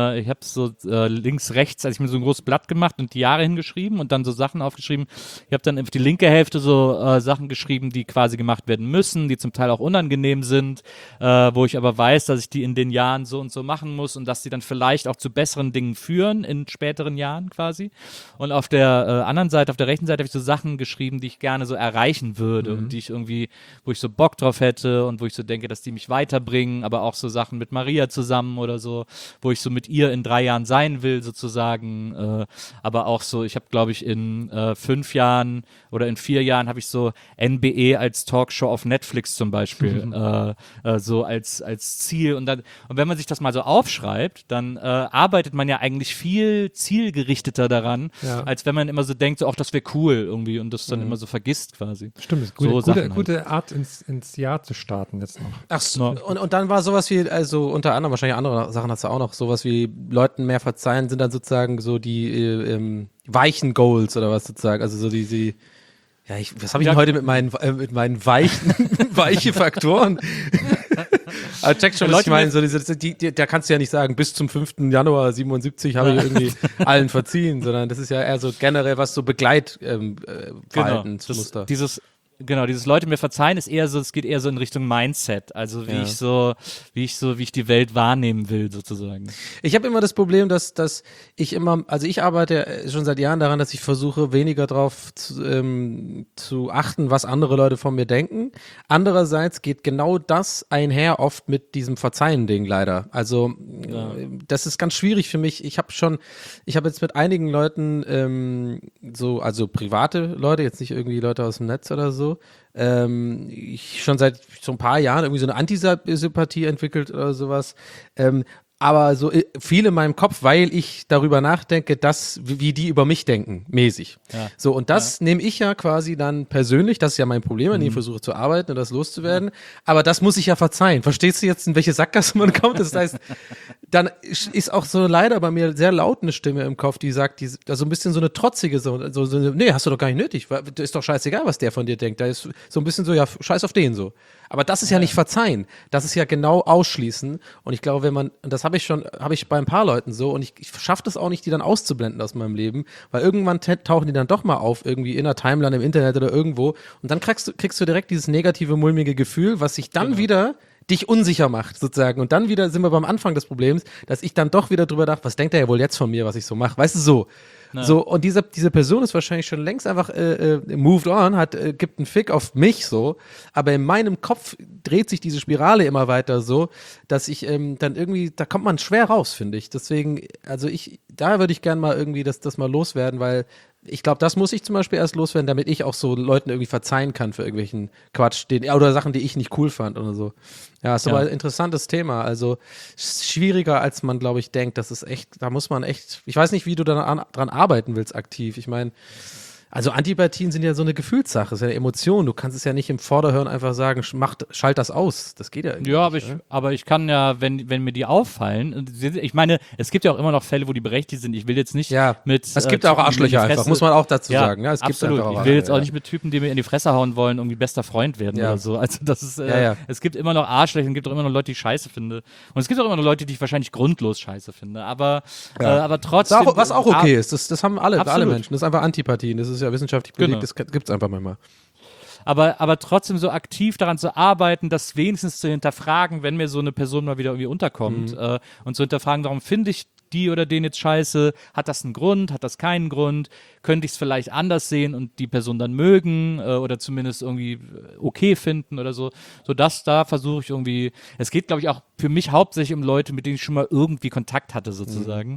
links, rechts, also ich mir so ein großes Blatt gemacht und die Jahre hingeschrieben und dann so Sachen aufgeschrieben. Ich habe dann auf die linke Hälfte so Sachen geschrieben, die quasi gemacht werden müssen, die zum Teil auch unangenehm sind, wo ich aber weiß, dass ich die in den Jahren so und so machen muss und dass die dann vielleicht auch zu besseren Dingen führen in späteren Jahren quasi. Und auf der anderen Seite, auf der rechten Seite habe ich so Sachen geschrieben, die ich gerne so erreichen würde und die ich irgendwie, wo ich so Bock drauf hätte und wo ich so denke, dass die mich weiterbringen, aber auch so Sachen mit Maria zusammen oder so, wo ich so mit ihr in 3 Jahren sein will sozusagen, aber auch so, ich habe glaube ich in 5 Jahren oder in 4 Jahren habe ich so NBE als Talkshow auf Netflix zum Beispiel so als Ziel und wenn man sich das mal so aufschreibt, dann arbeitet man ja eigentlich viel zielgerichteter daran, als wenn man immer so denkt, so, ach, das wäre cool irgendwie und das dann immer so vergisst quasi. Stimmt, ist gute Art ins Jahr zu starten jetzt noch. Ach so, und dann war sowas wie, also unter anderem, wahrscheinlich andere Sachen hast du auch noch, sowas wie Leuten mehr verzeihen, sind dann sozusagen so die weichen Goals oder was sozusagen, also so die was habe ich denn heute mit meinen weiche Faktoren? Aber check schon, was ich meine, so da kannst du ja nicht sagen, bis zum 5. Januar 77 habe ich irgendwie allen verziehen, sondern das ist ja eher so generell was so Verhaltensmuster. Dieses Leute mir verzeihen ist eher so, es geht eher so in Richtung Mindset, also wie ich die Welt wahrnehmen will sozusagen. Ich habe immer das Problem, dass ich arbeite schon seit Jahren daran, dass ich versuche, weniger darauf zu achten, was andere Leute von mir denken. Andererseits geht genau das einher oft mit diesem Verzeihen-Ding leider. Also das ist ganz schwierig für mich. Ich habe jetzt mit einigen Leuten also private Leute, jetzt nicht irgendwie Leute aus dem Netz oder so, ich schon seit so ein paar Jahren irgendwie so eine Antisympathie entwickelt oder sowas. Aber so viel in meinem Kopf, weil ich darüber nachdenke, wie die über mich denken, mäßig. Ja. So, und das nehme ich ja quasi dann persönlich, das ist ja mein Problem, an dem ich versuche zu arbeiten und das loszuwerden. Aber das muss ich ja verzeihen. Verstehst du jetzt, in welche Sackgasse man kommt? Das heißt, dann ist auch so leider bei mir sehr laut eine Stimme im Kopf, die sagt, also ein bisschen so eine trotzige, nee, hast du doch gar nicht nötig. Ist doch scheißegal, was der von dir denkt. Da ist so ein bisschen so, ja, scheiß auf den so. Aber das ist ja nicht verzeihen. Das ist ja genau ausschließen. Und ich glaube, und das habe ich bei ein paar Leuten so, und ich schaffe das auch nicht, die dann auszublenden aus meinem Leben, weil irgendwann tauchen die dann doch mal auf, irgendwie in der Timeline, im Internet oder irgendwo. Und dann kriegst du direkt dieses negative, mulmige Gefühl, was sich dann wieder dich unsicher macht, sozusagen. Und dann wieder sind wir beim Anfang des Problems, dass ich dann doch wieder drüber dachte, was denkt er ja wohl jetzt von mir, was ich so mache? Weißt du, so. So, und diese Person ist wahrscheinlich schon längst einfach moved on, gibt einen Fick auf mich so, aber in meinem Kopf dreht sich diese Spirale immer weiter so, dass ich dann irgendwie, da kommt man schwer raus, finde ich. Deswegen, also da würde ich gerne mal irgendwie das mal loswerden, weil ich glaube, das muss ich zum Beispiel erst loswerden, damit ich auch so Leuten irgendwie verzeihen kann für irgendwelchen Quatsch, oder Sachen, die ich nicht cool fand oder so. Ja, ist aber ein interessantes Thema. Also schwieriger, als man, glaube ich, denkt. Das ist echt, da muss man echt, ich weiß nicht, wie du dran arbeiten willst aktiv. Ich meine, also Antipathien sind ja so eine Gefühlssache, ist ja eine Emotion. Du kannst es ja nicht im Vorderhören einfach sagen, schalt das aus. Das geht ja irgendwie Ja, nicht. aber ich kann ja, wenn mir die auffallen, ich meine, es gibt ja auch immer noch Fälle, wo die berechtigt sind. Ich will jetzt nicht mit. Es gibt auch Arschlöcher einfach, muss man auch dazu sagen. Ja, es gibt absolut. einfach auch Ich will jetzt auch Arschlöcher, nicht mit Typen, die mir in die Fresse hauen wollen, irgendwie bester Freund werden Ja. oder so. Also das ist, Ja. es gibt immer noch Arschlöcher, es gibt auch immer noch Leute, die ich scheiße finde. Und es gibt auch immer noch Leute, die ich wahrscheinlich grundlos scheiße finde. Aber trotzdem. Was auch okay ist, das haben alle Absolut. Menschen. Das ist einfach Antipathien, das ist ja wissenschaftlich belegt, Genau. das gibt es einfach manchmal. Aber trotzdem so aktiv daran zu arbeiten, das wenigstens zu hinterfragen, wenn mir so eine Person mal wieder irgendwie unterkommt und zu hinterfragen, warum finde ich die oder den jetzt scheiße? Hat das einen Grund? Hat das keinen Grund? Könnte ich es vielleicht anders sehen und die Person dann mögen oder zumindest irgendwie okay finden oder so. So das da versuche ich irgendwie, es geht glaube ich auch für mich hauptsächlich um Leute, mit denen ich schon mal irgendwie Kontakt hatte sozusagen.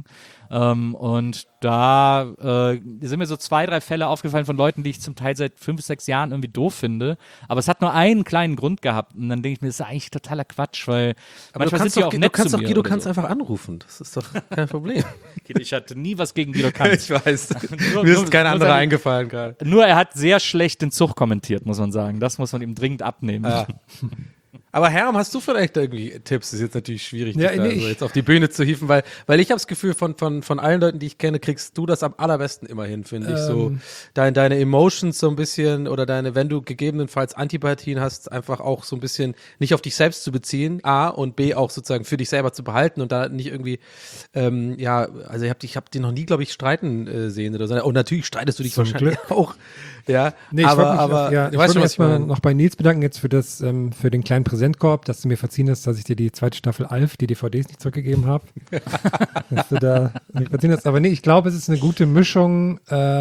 Und da sind mir so 2, 3 Fälle aufgefallen von Leuten, die ich zum Teil seit 5, 6 Jahren irgendwie doof finde. Aber es hat nur einen kleinen Grund gehabt. Und dann denke ich mir, das ist eigentlich totaler Quatsch, weil Aber manchmal sind die auch nett zu mir. Guido oder kannst so. einfach anrufen. Das ist doch kein Problem. Ich hatte nie was gegen Guido Kanz. Ich weiß. Nur- Mir ist nur- kein nur anderer seine- eingefallen gerade. Nur er hat sehr schlecht den Zug kommentiert, muss man sagen. Das muss man ihm dringend abnehmen. Ja. Aber Herm, hast du vielleicht irgendwie Tipps? Das ist jetzt natürlich schwierig, Ja, dich da nee, so jetzt auf die Bühne zu hieven, weil ich habe das Gefühl, von allen Leuten, die ich kenne, kriegst du das am allerbesten immerhin, finde ich. So deine Emotions so ein bisschen oder wenn du gegebenenfalls Antipathien hast, einfach auch so ein bisschen nicht auf dich selbst zu beziehen, A, und B, auch sozusagen für dich selber zu behalten und da nicht irgendwie, also ich hab dich noch nie, glaube ich, streiten sehen oder so. Und natürlich streitest du dich Zum wahrscheinlich auch. Ja, Nee, ich wollte weißt mich du, was ich erstmal meine? noch bei Nils bedanken jetzt für für den kleinen Präsentkorb, dass du mir verziehen hast, dass ich dir die zweite Staffel Alf, die DVDs nicht zurückgegeben habe. Dass du da mir verziehen hast. Aber nee, ich glaube, es ist eine gute Mischung.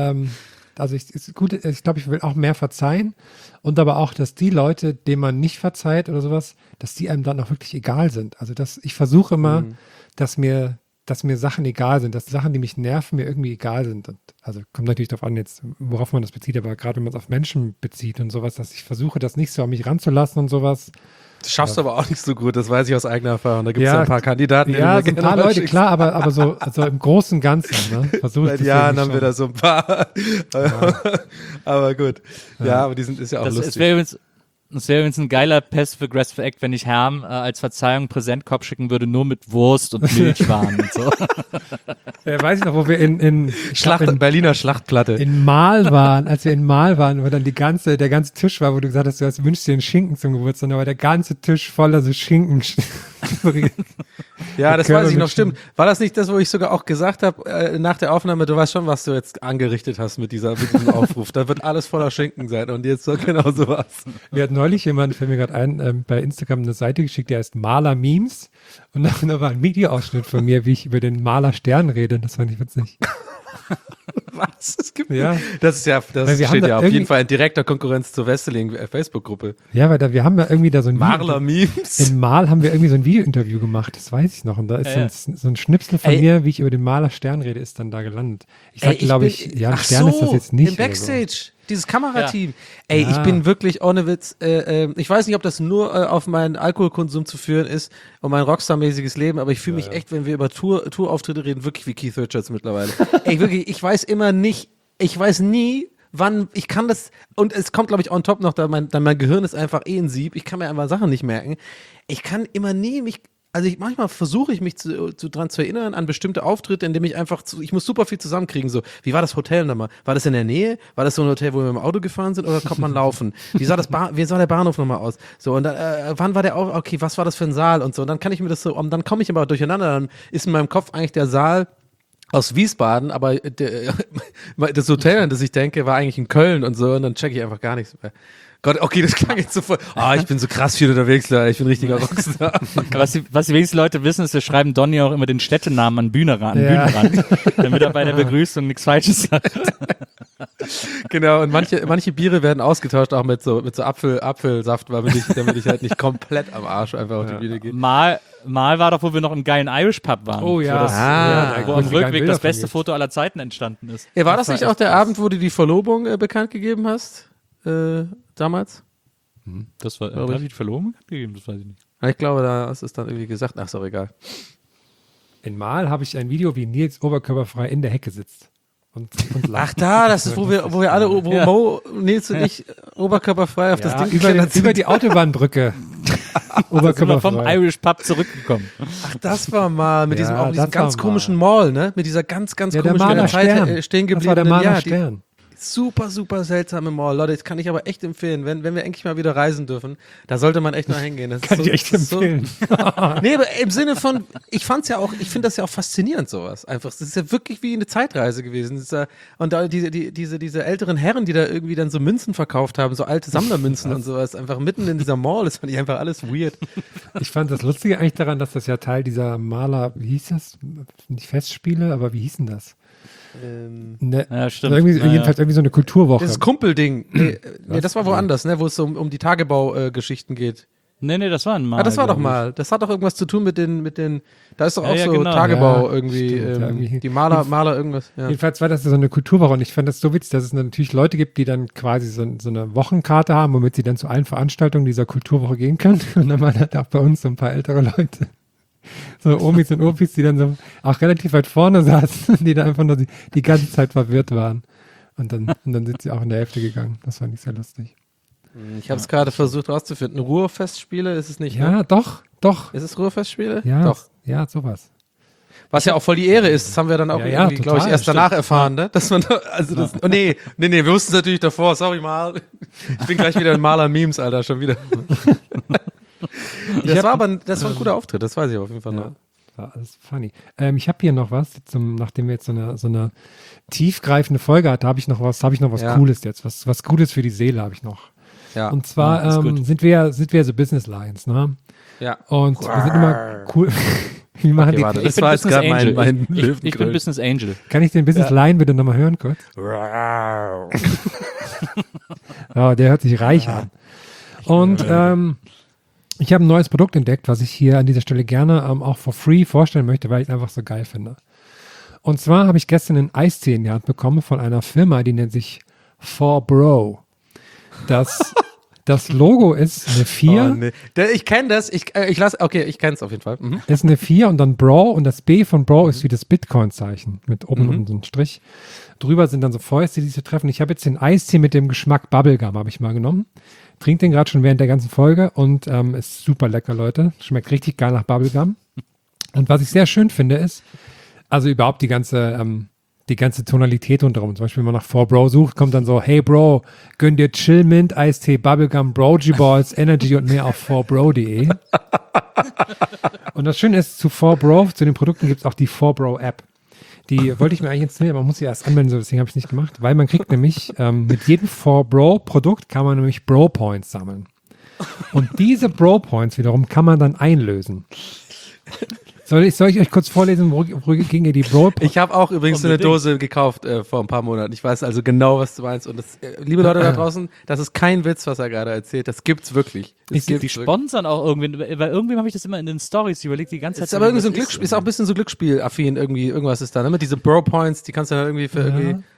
Also ich glaube, ich will auch mehr verzeihen und aber auch, dass die Leute, denen man nicht verzeiht oder sowas, dass die einem dann auch wirklich egal sind. Also ich versuche immer, dass mir Sachen egal sind, dass Sachen, die mich nerven, mir irgendwie egal sind. Und also kommt natürlich darauf an, jetzt, worauf man das bezieht, aber gerade wenn man es auf Menschen bezieht und sowas, dass ich versuche, das nicht so an mich ranzulassen und sowas. Das schaffst du aber auch nicht so gut, das weiß ich aus eigener Erfahrung. Da gibt es Ja, ja ein paar Kandidaten, die Ja, du so ein mir paar gerne Leute, schickst. klar, aber so im Großen und Ganzen, ne? Versuche ich Seit das Jahren irgendwie haben wir schon. da so ein paar. Aber gut. Ja, aber ist ja auch Es lustig. wäre übrigens ein geiler Passive-Aggressive Act, wenn ich Herm als Verzeihung Präsentkorb schicken würde, nur mit Wurst und Milchwaren und so. Weiß ich noch, wo wir in Berliner Schlachtplatte. in Mal waren, als wir in Mal waren, wo dann der ganze Tisch war, wo du gesagt hast, du wünschst dir einen Schinken zum Geburtstag, aber der ganze Tisch voller so Schinken. Ja, das Körner weiß ich noch, mit stimmt. War das nicht das, wo ich sogar auch gesagt habe, nach der Aufnahme, du weißt schon, was du jetzt angerichtet hast mit diesem Aufruf. Da wird alles voller Schinken sein und jetzt so genau sowas. Mir hat neulich jemand, fällt mir gerade ein, bei Instagram eine Seite geschickt, die heißt Maler Memes. Und da war ein Videoausschnitt von mir, wie ich über den Maler Stern rede. Das fand ich witzig. Was? Es gibt Ja. Das Weil wir steht haben da ja auf jeden irgendwie- Fall in direkter Konkurrenz zur Wesseling Facebook-Gruppe. Ja, weil wir haben ja irgendwie da so ein Marler Memes. In Mal haben wir irgendwie so ein Video-Interview gemacht, das weiß ich noch. Und da ist so ein Schnipsel von Ey. mir, wie ich über den Maler Stern rede, ist dann da gelandet. Ich sagte, glaube ich, ja, ein ach Stern so, ist das jetzt nicht. im Backstage. Dieses Kamerateam. Ey, ich bin wirklich ohne Witz, ich weiß nicht, ob das nur auf meinen Alkoholkonsum zu führen ist und mein Rockstar-mäßiges Leben, aber ich fühle mich echt, wenn wir über Tourauftritte reden, wirklich wie Keith Richards mittlerweile. Ey, wirklich, ich weiß nie, wann, ich kann das, und es kommt, glaube ich, on top noch, da mein Gehirn ist einfach ein Sieb, ich kann mir einfach Sachen nicht merken. Ich kann immer nie manchmal versuche ich mich dran zu erinnern an bestimmte Auftritte, indem ich einfach, ich muss super viel zusammenkriegen, so, wie war das Hotel nochmal? War das in der Nähe? War das so ein Hotel, wo wir mit dem Auto gefahren sind oder kommt man laufen? Wie sah der Bahnhof nochmal aus? So, und dann, wann war der auch, okay, was war das für ein Saal und so, und dann kann ich mir das so, und dann komme ich aber durcheinander, dann ist in meinem Kopf eigentlich der Saal aus Wiesbaden, aber das Hotel, an das ich denke, war eigentlich in Köln und so, und dann checke ich einfach gar nichts mehr. Gott, okay, das klang jetzt so voll. Ich bin so krass viel unterwegs, Leute. Ich bin ein richtiger Rockstar. Was die wenigsten Leute wissen, ist, wir schreiben Donny auch immer den Städtenamen an Bühnenrand, damit er bei der Begrüßung nichts Falsches sagt. Genau, und manche Biere werden ausgetauscht, auch mit so Apfelsaft, damit ich halt nicht komplett am Arsch einfach auf die Bühne gehe. Mal war doch, wo wir noch im geilen Irish Pub waren. Oh ja. Wo auf dem Rückweg Bilder das beste von Foto aller Zeiten entstanden ist. Ja, war das nicht auch der Abend, wo du die Verlobung bekannt gegeben hast? Damals? Das war, habe ich die Verlobung gegeben? Das weiß ich nicht. Ich glaube, da ist es dann irgendwie gesagt. Ach, ist auch egal. In Mal habe ich ein Video, wie Nils oberkörperfrei in der Hecke sitzt. Und Ach da, das ist, wo wir alle, Mo, Nils und ich oberkörperfrei auf das Ding geklettert sind. über die Autobahnbrücke. Sind wir Oberkörperfrei. vom Irish Pub zurückgekommen. Ach, das war mal mit Ja, diesem das ganz war komischen Mall, ne? Mit dieser ganz Ja, der komischen Maler Zeit Stern. stehen Das war der gebliebenen. Maler Die Stern. super, super seltsame Mall. Leute, das kann ich aber echt empfehlen. Wenn wir endlich mal wieder reisen dürfen, da sollte man echt mal hingehen. Das Kann ich echt empfehlen. Nee, aber im Sinne von, ich finde das ja auch faszinierend, sowas. Einfach, das ist ja wirklich wie eine Zeitreise gewesen. Das ist ja, und da diese älteren Herren, die da irgendwie dann so Münzen verkauft haben, so alte Sammlermünzen und sowas, einfach mitten in dieser Mall, das fand ich einfach alles weird. Ich fand das Lustige eigentlich daran, dass das ja Teil dieser Maler, wie hieß das? Nicht Festspiele, aber wie hießen das? Ne, Ja, stimmt. also jedenfalls irgendwie so eine Kulturwoche. Dieses Kumpelding. Nee, das war woanders, ne, wo es so um die Tagebaugeschichten geht. Nee, das war ein Mal. Das war doch glaub ich. mal. Das hat doch irgendwas zu tun mit den da ist doch auch Ja, so genau. Tagebau Ja, irgendwie, stimmt, ja, irgendwie. die Maler irgendwas. Ja. Jedenfalls war das so eine Kulturwoche und ich fand das so witzig, dass es natürlich Leute gibt, die dann quasi so eine Wochenkarte haben, womit sie dann zu allen Veranstaltungen dieser Kulturwoche gehen können. Und dann waren halt auch bei uns so ein paar ältere Leute. So Omis und Opis, die dann so auch relativ weit vorne saßen, die da einfach nur die ganze Zeit verwirrt waren. Und dann sind sie auch in der Hälfte gegangen. Das fand ich sehr lustig. Ich habe es gerade versucht rauszufinden. Ruhrfestspiele ist es nicht, Ja, ne? doch. Ist es Ruhrfestspiele? Ja, Doch. ja, sowas. Was ja auch voll die Ehre ist, das haben wir dann auch Ja, ja, irgendwie, glaube ich, total, erst stimmt. danach erfahren, ne? Dass man da, nee, wir wussten es natürlich davor, sorry mal. Ich bin gleich wieder in Maler-Memes, Alter, schon wieder. Das war ein guter Auftritt, das weiß ich auf jeden Fall noch. War alles funny. Ich habe hier noch was, nachdem wir jetzt so eine tiefgreifende Folge hatten, habe ich noch was Ja. Cooles jetzt, was Gutes für die Seele habe ich noch. Ja. Und zwar ist gut. sind wir so Business Lions, ne? Ja. Und wir sind immer cool. Wie machen Okay, die? warte, Ich das bin war jetzt Business gerade Angel. mein Ich bin Löwengröll. Business Angel. Kann ich den Business Lion bitte nochmal hören kurz? Ja, der hört sich reich an. Und ich habe ein neues Produkt entdeckt, was ich hier an dieser Stelle gerne auch for free vorstellen möchte, weil ich es einfach so geil finde. Und zwar habe ich gestern einen Eistee in die Hand bekommen von einer Firma, die nennt sich 4Bro. Das Logo ist eine 4, Oh, nee. Ich kenne das, ich kenne es auf jeden Fall. Mhm. ist eine 4 und dann Bro und das B von Bro ist wie das Bitcoin-Zeichen mit oben unten so einem Strich. Drüber sind dann so Fäuste, die sich so treffen. Ich habe jetzt den Eistee mit dem Geschmack Bubblegum, habe ich mal genommen. Trink den gerade schon während der ganzen Folge und ist super lecker, Leute. Schmeckt richtig geil nach Bubblegum. Und was ich sehr schön finde ist, also überhaupt die ganze Tonalität rundherum. Zum Beispiel, wenn man nach 4Bro sucht, kommt dann so, hey Bro, gönn dir Chill Mint, Eistee, Bubblegum, Brogy Balls, Energy und mehr auf 4bro.de. Und das Schöne ist, zu 4Bro, zu den Produkten gibt es auch die 4Bro App. Die wollte ich mir eigentlich installieren, aber man muss sie erst anmelden, so deswegen habe ich es nicht gemacht, weil man kriegt nämlich, mit jedem 4Bro-Produkt kann man nämlich Bro-Points sammeln. Und diese Bro-Points wiederum kann man dann einlösen. Soll ich euch kurz vorlesen, wogegen ihr die Bro-Points... Ich habe auch übrigens so eine Dose gekauft vor ein paar Monaten. Ich weiß also genau, was du meinst. Und das, liebe Leute da draußen, das ist kein Witz, was er gerade erzählt. Das gibt's wirklich. Die wirklich. sponsern auch irgendwie, weil irgendwem habe ich das immer in den Stories überlegt, die ganze Zeit. Ist aber irgendwie so ein Glücksspiel, ist auch ein bisschen so Glücksspiel-affin irgendwie, irgendwas ist da, ne? Mit diese Bro-Points, die kannst du dann irgendwie für irgendwie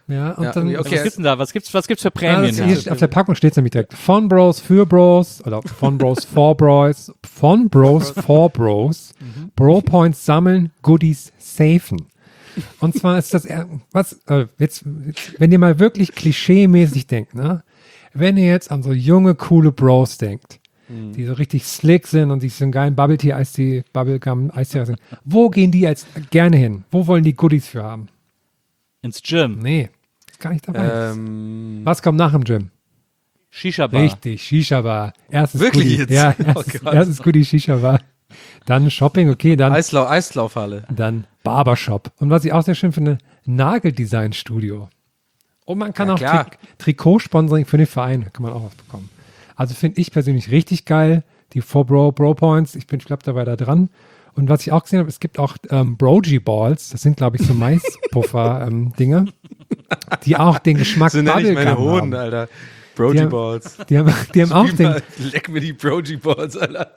Ja, und Ja, dann okay. Was gibt's denn da? Was gibt's für Ja, Prämien? hier auf der Packung steht es nämlich direkt. Von Bros für Bros oder von Bros for Bros. Von Bros for Bros. Bro Points sammeln, Goodies safen. Und zwar ist das, jetzt, wenn ihr mal wirklich klischee-mäßig denkt, ne? Wenn ihr jetzt an so junge, coole Bros denkt, die so richtig slick sind und sich so einen geilen Bubble-Tea-Eistee, Bubblegum-Eistee sind, wo gehen die jetzt gerne hin? Wo wollen die Goodies für haben? Ins Gym. Nee, ist gar nicht dabei. Ähm, Was kommt nach dem Gym? Shisha-Bar. Richtig, Shisha-Bar. Erstes Wirklich Goodie. jetzt? Ja, Oh Gott. erstes Goodie Shisha-Bar. Dann Shopping, okay, dann Eislaufhalle. Barbershop. Und was ich auch sehr schön finde, Nageldesign-Studio. Und man kann Ja, auch klar. Trikotsponsoring für den Verein, kann man auch was bekommen. Also finde ich persönlich richtig geil, die 4 Bro Points, ich glaube dabei da dran. Und was ich auch gesehen habe, es gibt auch Brogy Balls, das sind glaube ich so Maispuffer-Dinger, die auch den Geschmack So nenne ich meine Bubblegum Hoden, haben. Alter. Die Brogy haben- Balls. Die haben auch den, Leck mir die Brogy Balls, Alter.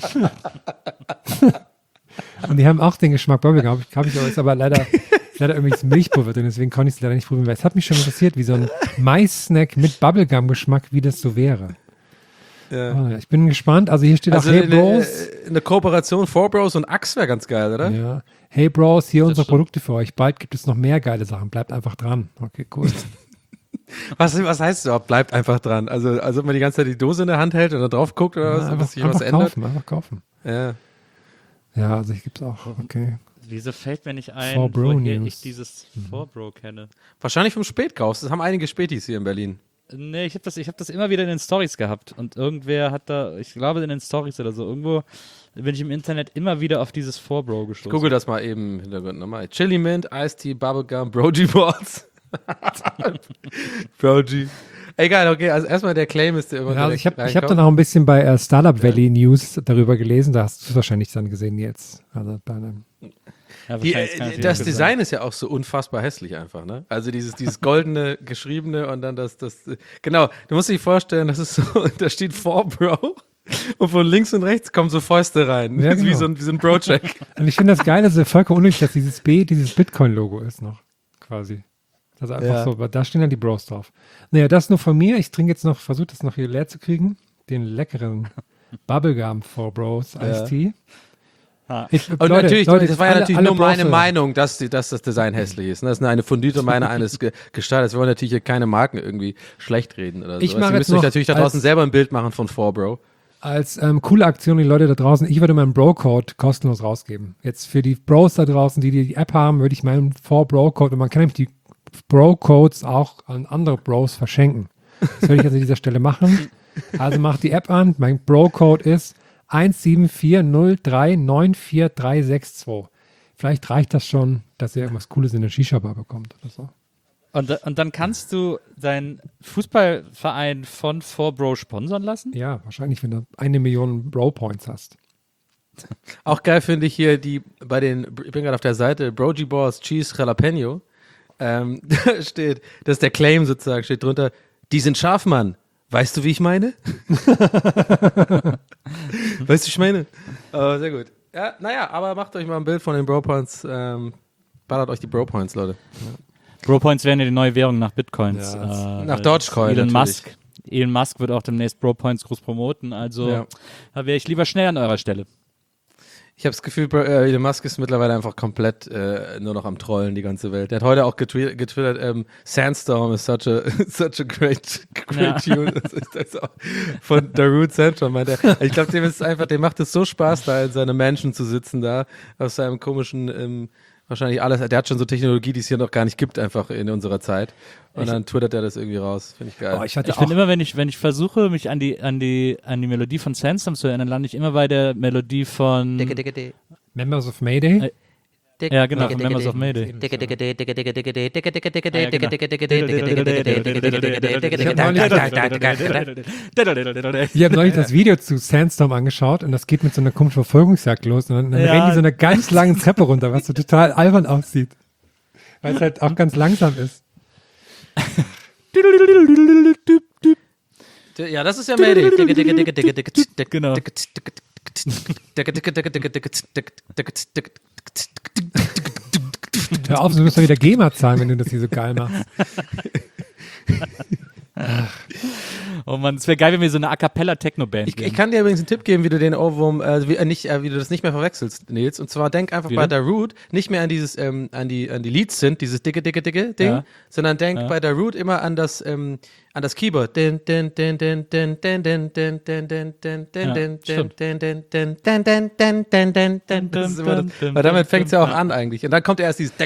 Und die haben auch den Geschmack Bubblegum. Habe ich aber jetzt aber leider irgendwie das Milchpulver drin, deswegen konnte ich es leider nicht probieren, weil es hat mich schon interessiert, wie so ein Mais-Snack mit Bubblegum-Geschmack, wie das so wäre. Ja. Oh, ja, ich bin gespannt. Also hier steht Also auch, hey Bros. eine Kooperation 4 Bros und Axe wäre ganz geil, oder? Ja. Hey Bros, hier unsere stimmt. Produkte für euch. Bald gibt es noch mehr geile Sachen. Bleibt einfach dran. Okay, cool. Was heißt das überhaupt? Bleibt einfach dran. Also, als ob man die ganze Zeit die Dose in der Hand hält und da drauf guckt oder was, einfach was sich was einfach ändert. kaufen, einfach kaufen. Ja. Ja, also hier gibt es auch, okay. Wieso fällt mir nicht ein, 4 Bro woher News. ich dieses 4 Bro kenne? Wahrscheinlich vom Spätkauf. Das haben einige Spätis hier in Berlin. Nee, ich hab das immer wieder in den Stories gehabt. Und irgendwer hat da, ich glaube in den Stories oder so, irgendwo bin ich im Internet immer wieder auf dieses 4 Bro gestoßen. Google das mal eben im Hintergrund nochmal. Chili Mint, Iced Tea, Bubblegum, Brogy Balls. Brogy. Egal, okay, also erstmal der Claim ist der immer Ja, also ich direkt habe hab reinkommt. dann auch ein bisschen bei Startup Valley News darüber gelesen. Da hast du es wahrscheinlich dann gesehen jetzt. Also bei einem Ja, Die, wahrscheinlich kann ich das nicht Design ist ja auch so unfassbar hässlich einfach, ne? Also dieses goldene, geschriebene und dann genau, du musst dir vorstellen, das ist so, da steht 4 Bro und von links und rechts kommen so Fäuste rein. Ja, Das ist genau. wie so ein Bro-Check. Und ich finde das Geile, dass vollkommen unnötig, dass dieses Bitcoin-Logo ist noch, quasi. Also einfach Ja. so, weil da stehen dann die Bros drauf. Naja, das nur von mir. Ich trinke jetzt noch, versuche das noch hier leer zu kriegen. Den leckeren Bubblegum 4 Bros Iced Tea. Und natürlich, das war ja natürlich alle nur meine Bros- Meinung, dass das Design hässlich ist. Das ist eine fundierte Meinung eines Gestalters. Wir wollen natürlich hier keine Marken irgendwie schlecht reden oder so. Ich mache Ihr jetzt müsst euch noch natürlich da draußen als- selber ein Bild machen von 4 Bro. Als coole Aktion, die Leute da draußen, ich würde meinen Bro-Code kostenlos rausgeben. Jetzt für die Bros da draußen, die App haben, würde ich meinen 4-Bro-Code, und man kann nämlich die Bro-Codes auch an andere Bros verschenken. Das würde ich also an dieser Stelle machen. Also macht die App an, mein Bro-Code ist 17403944362. Vielleicht reicht das schon, dass ihr irgendwas Cooles in der Shisha-Bar bekommt oder so. Und dann kannst du deinen Fußballverein von 4 Bro sponsern lassen? Ja, wahrscheinlich, wenn du 1 Million Bro-Points hast. Auch geil finde ich hier ich bin gerade auf der Seite, Brogy Balls Cheese Jalapeno. Da steht, das ist der Claim sozusagen, steht drunter, die sind scharf, Mann. Weißt du, wie ich meine? Weißt du, wie ich meine? Sehr gut. Ja, naja, aber macht euch mal ein Bild von den Bro-Points. Ballert euch die Bro-Points, Leute. Bro-Points werden ja die neue Währung nach Bitcoins. Nach Dogecoin Elon natürlich. Musk. Elon Musk wird auch demnächst Bro-Points groß promoten, also Ja. da wäre ich lieber schnell an eurer Stelle. Ich habe das Gefühl, Elon Musk ist mittlerweile einfach komplett nur noch am Trollen, die ganze Welt. Der hat heute auch getwittert, Sandstorm is such a great tune. Das ist das auch von Darude Sandstorm, meint er. Ich glaube, dem macht es so Spaß, da in seinem Mansion zu sitzen, da auf seinem komischen, wahrscheinlich alles, der hat schon so Technologie, die es hier noch gar nicht gibt, einfach in unserer Zeit. Und dann twittert er das irgendwie raus. Finde ich geil. Oh, ich hatte Ich auch bin immer, wenn ich versuche, mich an die Melodie von Sandstorm zu erinnern, lande ich immer bei der Melodie von Members of Mayday. ja genau, von Members of Mayday. Ich habe neulich das Video zu Sandstorm angeschaut und das geht mit so einer komischen Verfolgungsjagd los und dann Ja. rennen die so eine ganz lange Treppe runter, was so total albern aussieht. Weil es halt auch ganz langsam ist. Ja, das ist ja Mayday. Genau. Hör auf, du musst doch wieder GEMA zahlen, wenn du das hier so geil machst. Oh Mann, es wäre geil, wenn wir so eine A Cappella Techno-Band Ich kann dir übrigens einen Tipp geben, wie du den Ohrwurm, wie du das nicht mehr verwechselst, Nils. Und zwar denk einfach bei der Root nicht mehr an dieses, an die Leads sind, dieses dicke Ding, Ja. sondern denk bei der Root immer an das Keyboard. Das ist immer das, weil damit fängt es ja auch an eigentlich. Und dann kommt erst dieses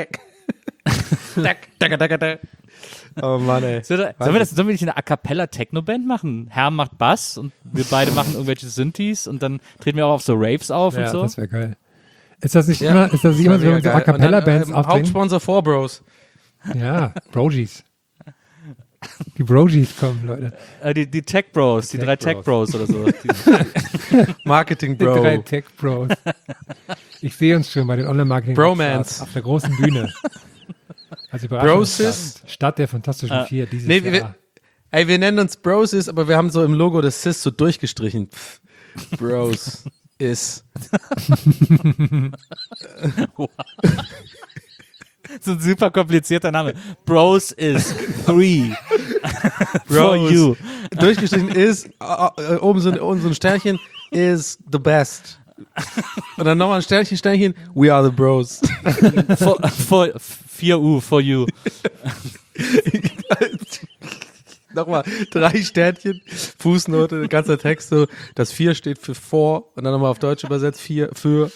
Oh Mann, ey. Sollen wir nicht eine A Cappella Techno-Band machen? Herr macht Bass und wir beide machen irgendwelche Synthes und dann treten wir auch auf so Raves auf und Ja, so. das wäre geil. Ist das nicht immer, wenn man so A Cappella-Bands aufbringt? Hauptsponsor 4 Bros. Ja, Brogies. Die Brogies kommen, Leute. Die Tech Bros, die Tech drei Tech Bros. Bros oder so. Marketing Die Bro. 3 Tech Bros. Ich sehe uns schon bei den Online-Marketing Bromance. auf der großen Bühne. Also Brosis. Stadt der Fantastischen Vier dieses Nee, Jahr. wir nennen uns Brosis, aber wir haben so im Logo das Sis so durchgestrichen. Pff, Bros ist. So ein super komplizierter Name. Bros is 3. For Bros. you. Durchgestrichen ist, oben so ein Sternchen, is the best. Und dann nochmal ein Sternchen, we are the Bros. For 4U, for you. Nochmal 3 Sternchen, Fußnote, ganzer Text so, das 4 steht für vor und dann nochmal auf Deutsch übersetzt, 4 für.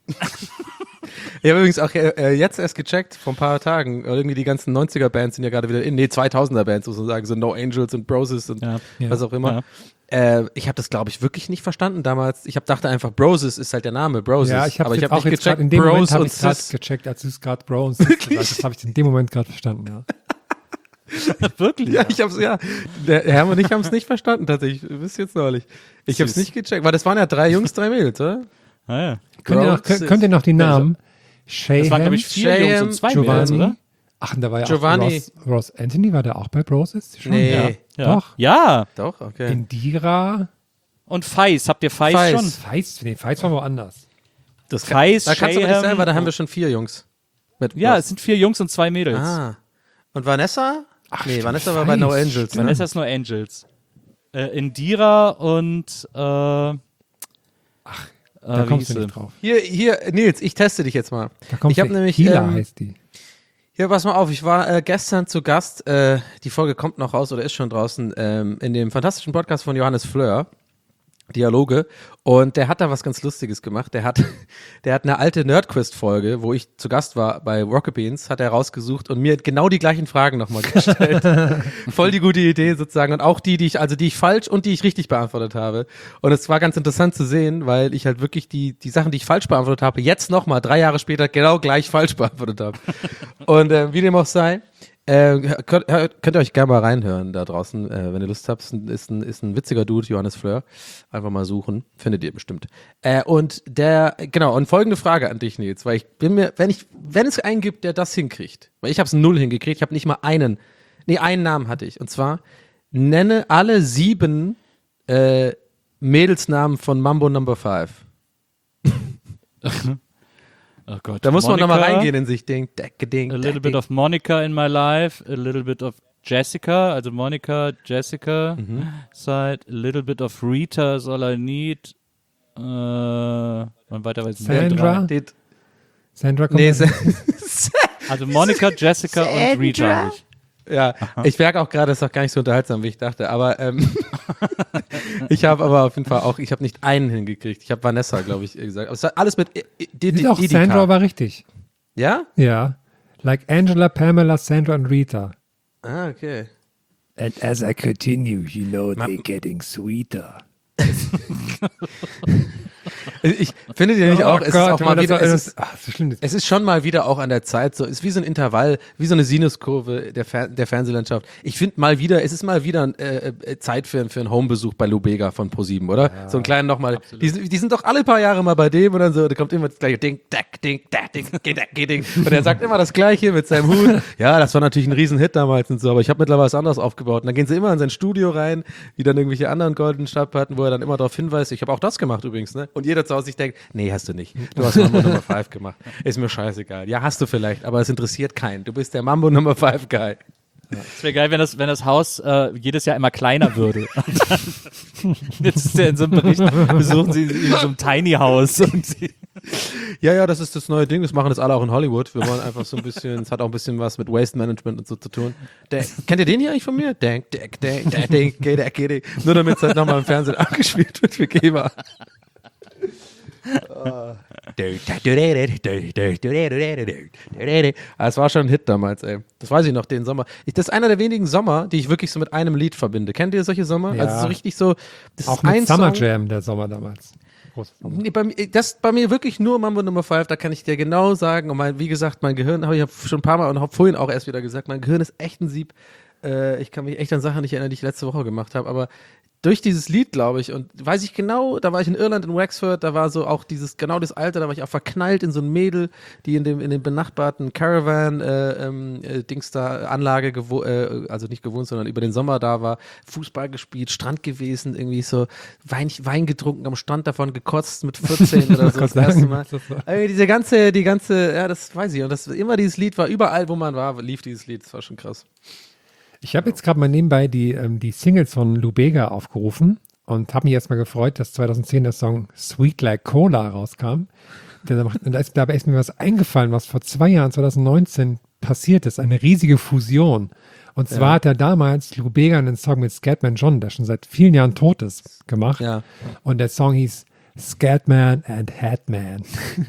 Ich habe übrigens auch jetzt erst gecheckt, vor ein paar Tagen, irgendwie die ganzen 90er-Bands sind ja gerade wieder 2000er-Bands, muss man sagen, so No Angels und Broses und was auch immer. Ich habe das, glaube ich, wirklich nicht verstanden damals. Ich dachte einfach, Broses ist halt der Name, Broses. Ja, ich habe aber ich auch habe nicht jetzt grad, gecheckt, in dem Moment Bros habe und ich gerade Sis. gecheckt, als du es gerade Bro und Sis gesagt hast. Das habe ich in dem Moment gerade verstanden, ja. Wirklich? Ja, ich hab's, der Hermann und ich haben es nicht verstanden, tatsächlich, bis jetzt neulich. Ich habe es Süß. nicht gecheckt, weil das waren ja 3 Jungs, 3 Mädels, oder? Ah, ja. Könnt ihr noch die Namen? Das waren, glaube ich, 4 Jungs und 2 Mädels, oder? Ach, und da war ja Giovanni. auch Ross Anthony, war der auch bei Broses? Schon? Nee. Ja. Doch. Ja. Doch, okay. Indira. Und Feis. Habt ihr Feis, Feis. schon? Feist war woanders. Das Feis, da kannst du aber nicht Shayham. sein, weil da haben wir schon 4 Jungs. Mit Ja, Ross. es sind 4 Jungs und 2 Mädels. Ah. Und Vanessa? Nee, stimmt, Vanessa war bei No Feist, Angels. Ne? Vanessa ist nur Angels. Indira und Da wie kommst hieß du nicht sie? drauf. Hier, Nils, ich teste dich jetzt mal. Da kommt Ich habe nämlich, Hila heißt die. hier, pass mal auf, ich war gestern zu Gast, die Folge kommt noch raus oder ist schon draußen, in dem fantastischen Podcast von Johannes Fleur, Dialoge, und der hat da was ganz Lustiges gemacht. Der hat eine alte Nerdquist-Folge, wo ich zu Gast war bei Rocket Beans, hat er rausgesucht und mir genau die gleichen Fragen nochmal gestellt. Voll die gute Idee sozusagen, und auch die ich falsch und die ich richtig beantwortet habe. Und es war ganz interessant zu sehen, weil ich halt wirklich die Sachen, die ich falsch beantwortet habe, jetzt nochmal 3 Jahre später genau gleich falsch beantwortet habe. Und wie dem auch sei, könnt ihr euch gerne mal reinhören da draußen, wenn ihr Lust habt. Ist ein witziger Dude, Johannes Fleur. Einfach mal suchen, findet ihr bestimmt. Und folgende Frage an dich, Nils, weil ich bin mir, wenn es einen gibt, der das hinkriegt, weil ich habe es 0 hingekriegt, ich habe nicht mal einen Namen hatte ich. Und zwar, nenne alle 7 Mädelsnamen von Mambo No. 5. Oh Gott. Da muss man nochmal Monica, reingehen in sich. Ding, A little bit of Monica in my life, a little bit of Jessica, also Monica, Jessica, side, a little bit of Rita is all I need. Man weiter weiß nicht. Sandra? Sandra kommt Nee, da- Also Monica, Jessica und Rita. Hab ich. ja, ich merke auch gerade, es ist auch gar nicht so unterhaltsam, wie ich dachte, aber ich habe aber auf jeden Fall auch, ich habe nicht einen hingekriegt. Ich habe Vanessa, glaube ich, gesagt. Aber es hat alles mit Doch, Sandra war richtig. Ja? Ja. Like Angela, Pamela, Sandra und Rita. Ah, okay. And as I continue, you know they're getting sweeter. Ich finde dir nicht auch, es ist auch mal wieder, so schlimm. es ist schon mal wieder auch an der Zeit so, es ist wie so ein Intervall, wie so eine Sinuskurve der Fernsehlandschaft. Ich finde mal wieder, es ist mal wieder Zeit für einen Homebesuch bei Lubega von ProSieben, oder? Ja, so einen kleinen nochmal. Die sind doch alle paar Jahre mal bei dem und dann so, da kommt immer das gleiche Ding, Ding, Ding. Und er sagt immer das Gleiche mit seinem Hut. Ja, das war natürlich ein Riesenhit damals und so, aber ich habe mittlerweile was anderes aufgebaut. Und dann gehen sie immer in sein Studio rein, wie dann irgendwelche anderen goldenen Schallplatten, wo er dann immer darauf hinweist. Ich habe auch das gemacht übrigens, ne? Und jeder zu Hause sich denkt, nee, hast du nicht. Du hast Mambo Nummer 5 gemacht. Ist mir scheißegal. Ja, hast du vielleicht, aber es interessiert keinen. Du bist der Mambo Nummer 5 Guy. Es wäre geil, wenn das Haus jedes Jahr immer kleiner würde. Jetzt ist er in so einem Bericht, besuchen sie in so einem Tiny House. Ja, das ist das neue Ding. Das machen das alle auch in Hollywood. Wir wollen einfach so ein bisschen, es hat auch ein bisschen was mit Waste Management und so zu tun. Kennt ihr den hier eigentlich von mir? Nur damit es halt nochmal im Fernsehen abgespielt wird für Geber. Es war schon ein Hit damals, ey. Das weiß ich noch, den Sommer. Das ist einer der wenigen Sommer, die ich wirklich so mit einem Lied verbinde. Kennt ihr solche Sommer? Ja. Also so richtig so. Das Auch ist mit ein Summer Song. Jam, der Sommer damals. Großer Sommer. Nee, das ist bei mir wirklich nur Mambo Nummer 5, da kann ich dir genau sagen. Und wie gesagt, mein Gehirn, habe ich schon ein paar Mal und habe vorhin auch erst wieder gesagt, mein Gehirn ist echt ein Sieb. Ich kann mich echt an Sachen nicht erinnern, die ich letzte Woche gemacht habe, aber durch dieses Lied, glaube ich, und weiß ich genau, da war ich in Irland, in Wexford, da war so auch genau das Alter, da war ich auch verknallt in so ein Mädel, die in dem benachbarten Caravan Dings da Anlage also nicht gewohnt, sondern über den Sommer da war, Fußball gespielt, Strand gewesen, irgendwie so Wein getrunken, am Strand davon gekotzt mit 14 oder so das erste Mal. Die ganze, ja, das weiß ich, und immer dieses Lied war, überall wo man war, lief dieses Lied, das war schon krass. Ich habe jetzt gerade mal nebenbei die Singles von Lou Bega aufgerufen und habe mich erstmal gefreut, dass 2010 der Song Sweet Like Cola rauskam. Und da ist mir was eingefallen, was vor 2 Jahren, 2019, passiert ist. Eine riesige Fusion. Und zwar hat er damals Lou Bega einen Song mit Scatman John, der schon seit vielen Jahren tot ist, gemacht. Ja. Und der Song hieß Scatman and Hatman.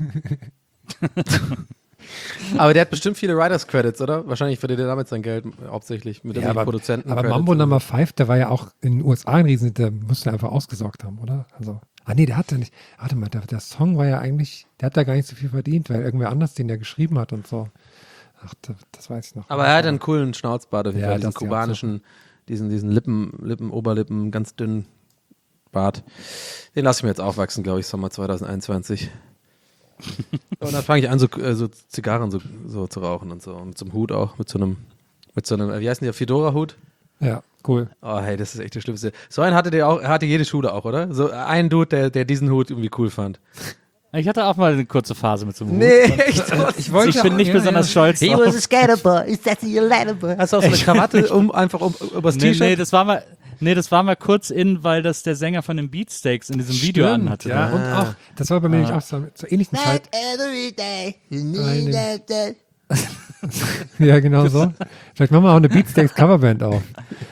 Aber der hat bestimmt viele Writers Credits, oder? Wahrscheinlich verdient er damit sein Geld hauptsächlich mit den Produzenten. Aber Mambo Number 5, der war ja auch in den USA ein Riesen, der musste einfach ausgesorgt haben, oder? Also, der hat ja nicht. Warte mal, der Song war ja eigentlich, der hat da gar nicht so viel verdient, weil irgendwer anders den der geschrieben hat und so. Ach, das weiß ich noch. Aber er hat einen coolen Schnauzbart, auf jeden Ja, Fall, diesen das ja kubanischen, diesen Lippen, Oberlippen, ganz dünnen Bart. Den lasse ich mir jetzt aufwachsen, glaube ich, Sommer 2021. Und dann fange ich an, so Zigarren so zu rauchen und so. Und zum Hut auch, mit so einem, wie heißt denn der, Fedora-Hut? Ja, cool. Oh, hey, das ist echt das Schlimmste. So einen hatte jede Schule auch, oder? So ein Dude, der diesen Hut irgendwie cool fand. Ich hatte auch mal eine kurze Phase mit so einem Hut. Nee, echt? Ich bin nicht besonders stolz drauf. a scatterboy. Is that your letterboy? Hast du auch so eine Krawatte einfach übers Nee, T-Shirt? das war mal kurz in, weil das der Sänger von den Beatsteaks in diesem Video anhatte. Ja, und auch, das war bei mir nämlich auch zur ähnlichen Zeit. Every day. You Nein. need that. Ja, genau so. Vielleicht machen wir auch eine Beatsteaks Coverband auf.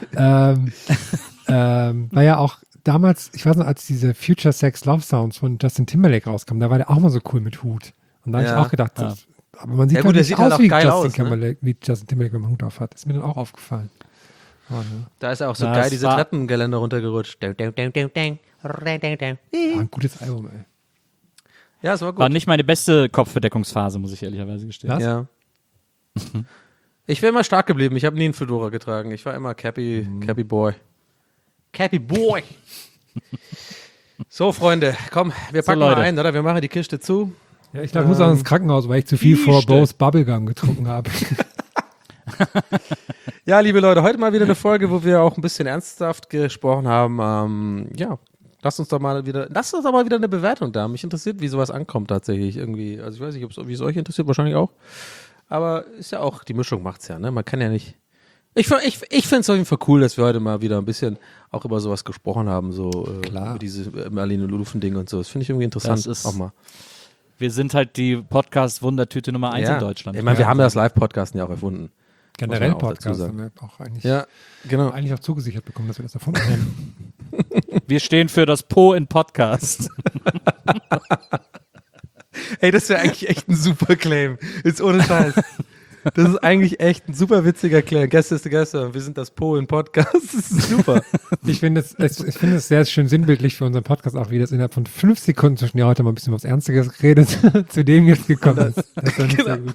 War ja auch damals, ich weiß noch, als diese Future Sex Love Sounds von Justin Timberlake rauskamen, da war der auch mal so cool mit Hut. Und da habe ich Ja. auch gedacht, aber man sieht Ja, doch gut, der nicht sieht halt aus auch wie geil Justin aus, ne? Timberlake, wie Justin Timberlake mit dem Hut auf hat. Ist mir dann auch aufgefallen. Oh, ne? Da ist ja auch so Ja, geil es diese war- Treppengeländer runtergerutscht. Ein gutes Album, ey. Ja, es war gut. War nicht meine beste Kopfbedeckungsphase, muss ich ehrlicherweise gestehen. Was? Ja. Ich wäre immer stark geblieben. Ich habe nie einen Fedora getragen. Ich war immer Cappy Boy. Cappy Boy. So, Freunde, komm, wir packen mal Leute. ein, oder? Wir machen die Kiste zu. Ja, ich glaube, ich muss auch ins Krankenhaus, weil ich zu viel vor Bose Bubblegum getrunken habe. Ja, liebe Leute, heute mal wieder eine Folge, wo wir auch ein bisschen ernsthaft gesprochen haben. Ja, lasst uns doch mal wieder eine Bewertung da. Mich interessiert, wie sowas ankommt tatsächlich irgendwie. Also ich weiß nicht, wie es euch interessiert, wahrscheinlich auch. Aber ist ja auch, die Mischung macht's ja, ne? Man kann ja nicht. Ich finde es auf jeden Fall cool, dass wir heute mal wieder ein bisschen auch über sowas gesprochen haben, so Klar. über diese Marlene Lufen-Ding und so. Das finde ich irgendwie interessant. Das ist- auch mal. Wir sind halt die Podcast-Wundertüte Nummer 1 in Deutschland. Ich meine, wir haben ja das Live-Podcasten ja auch erfunden. Generell Muss man auch dazu Podcast sagen. haben wir auch eigentlich, Ja, genau. eigentlich auch zugesichert bekommen, dass wir das davon haben. Wir stehen für das Po in Podcast. Ey, das wäre eigentlich echt ein super Claim. Ist ohne Scheiß. Das ist eigentlich echt ein super witziger Claim. Gäste ist der Gäste. Wir sind das Po-in-Podcast. Das ist super. Ich finde es sehr schön sinnbildlich für unseren Podcast auch, wie das innerhalb von 5 Sekunden zwischen ja heute mal ein bisschen was Ernstiges geredet, zu dem jetzt gekommen ist. Das fand ich sehr gut.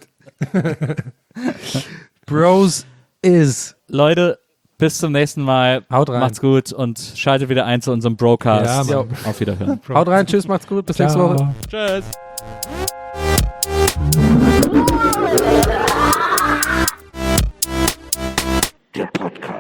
Bros is. Leute, bis zum nächsten Mal. Haut rein. Macht's gut und schaltet wieder ein zu unserem Brocast. Ja, Mann. Auf Wiederhören. Haut rein. Tschüss. Macht's gut. Bis nächste Woche. Ciao. Tschüss. Der Podcast.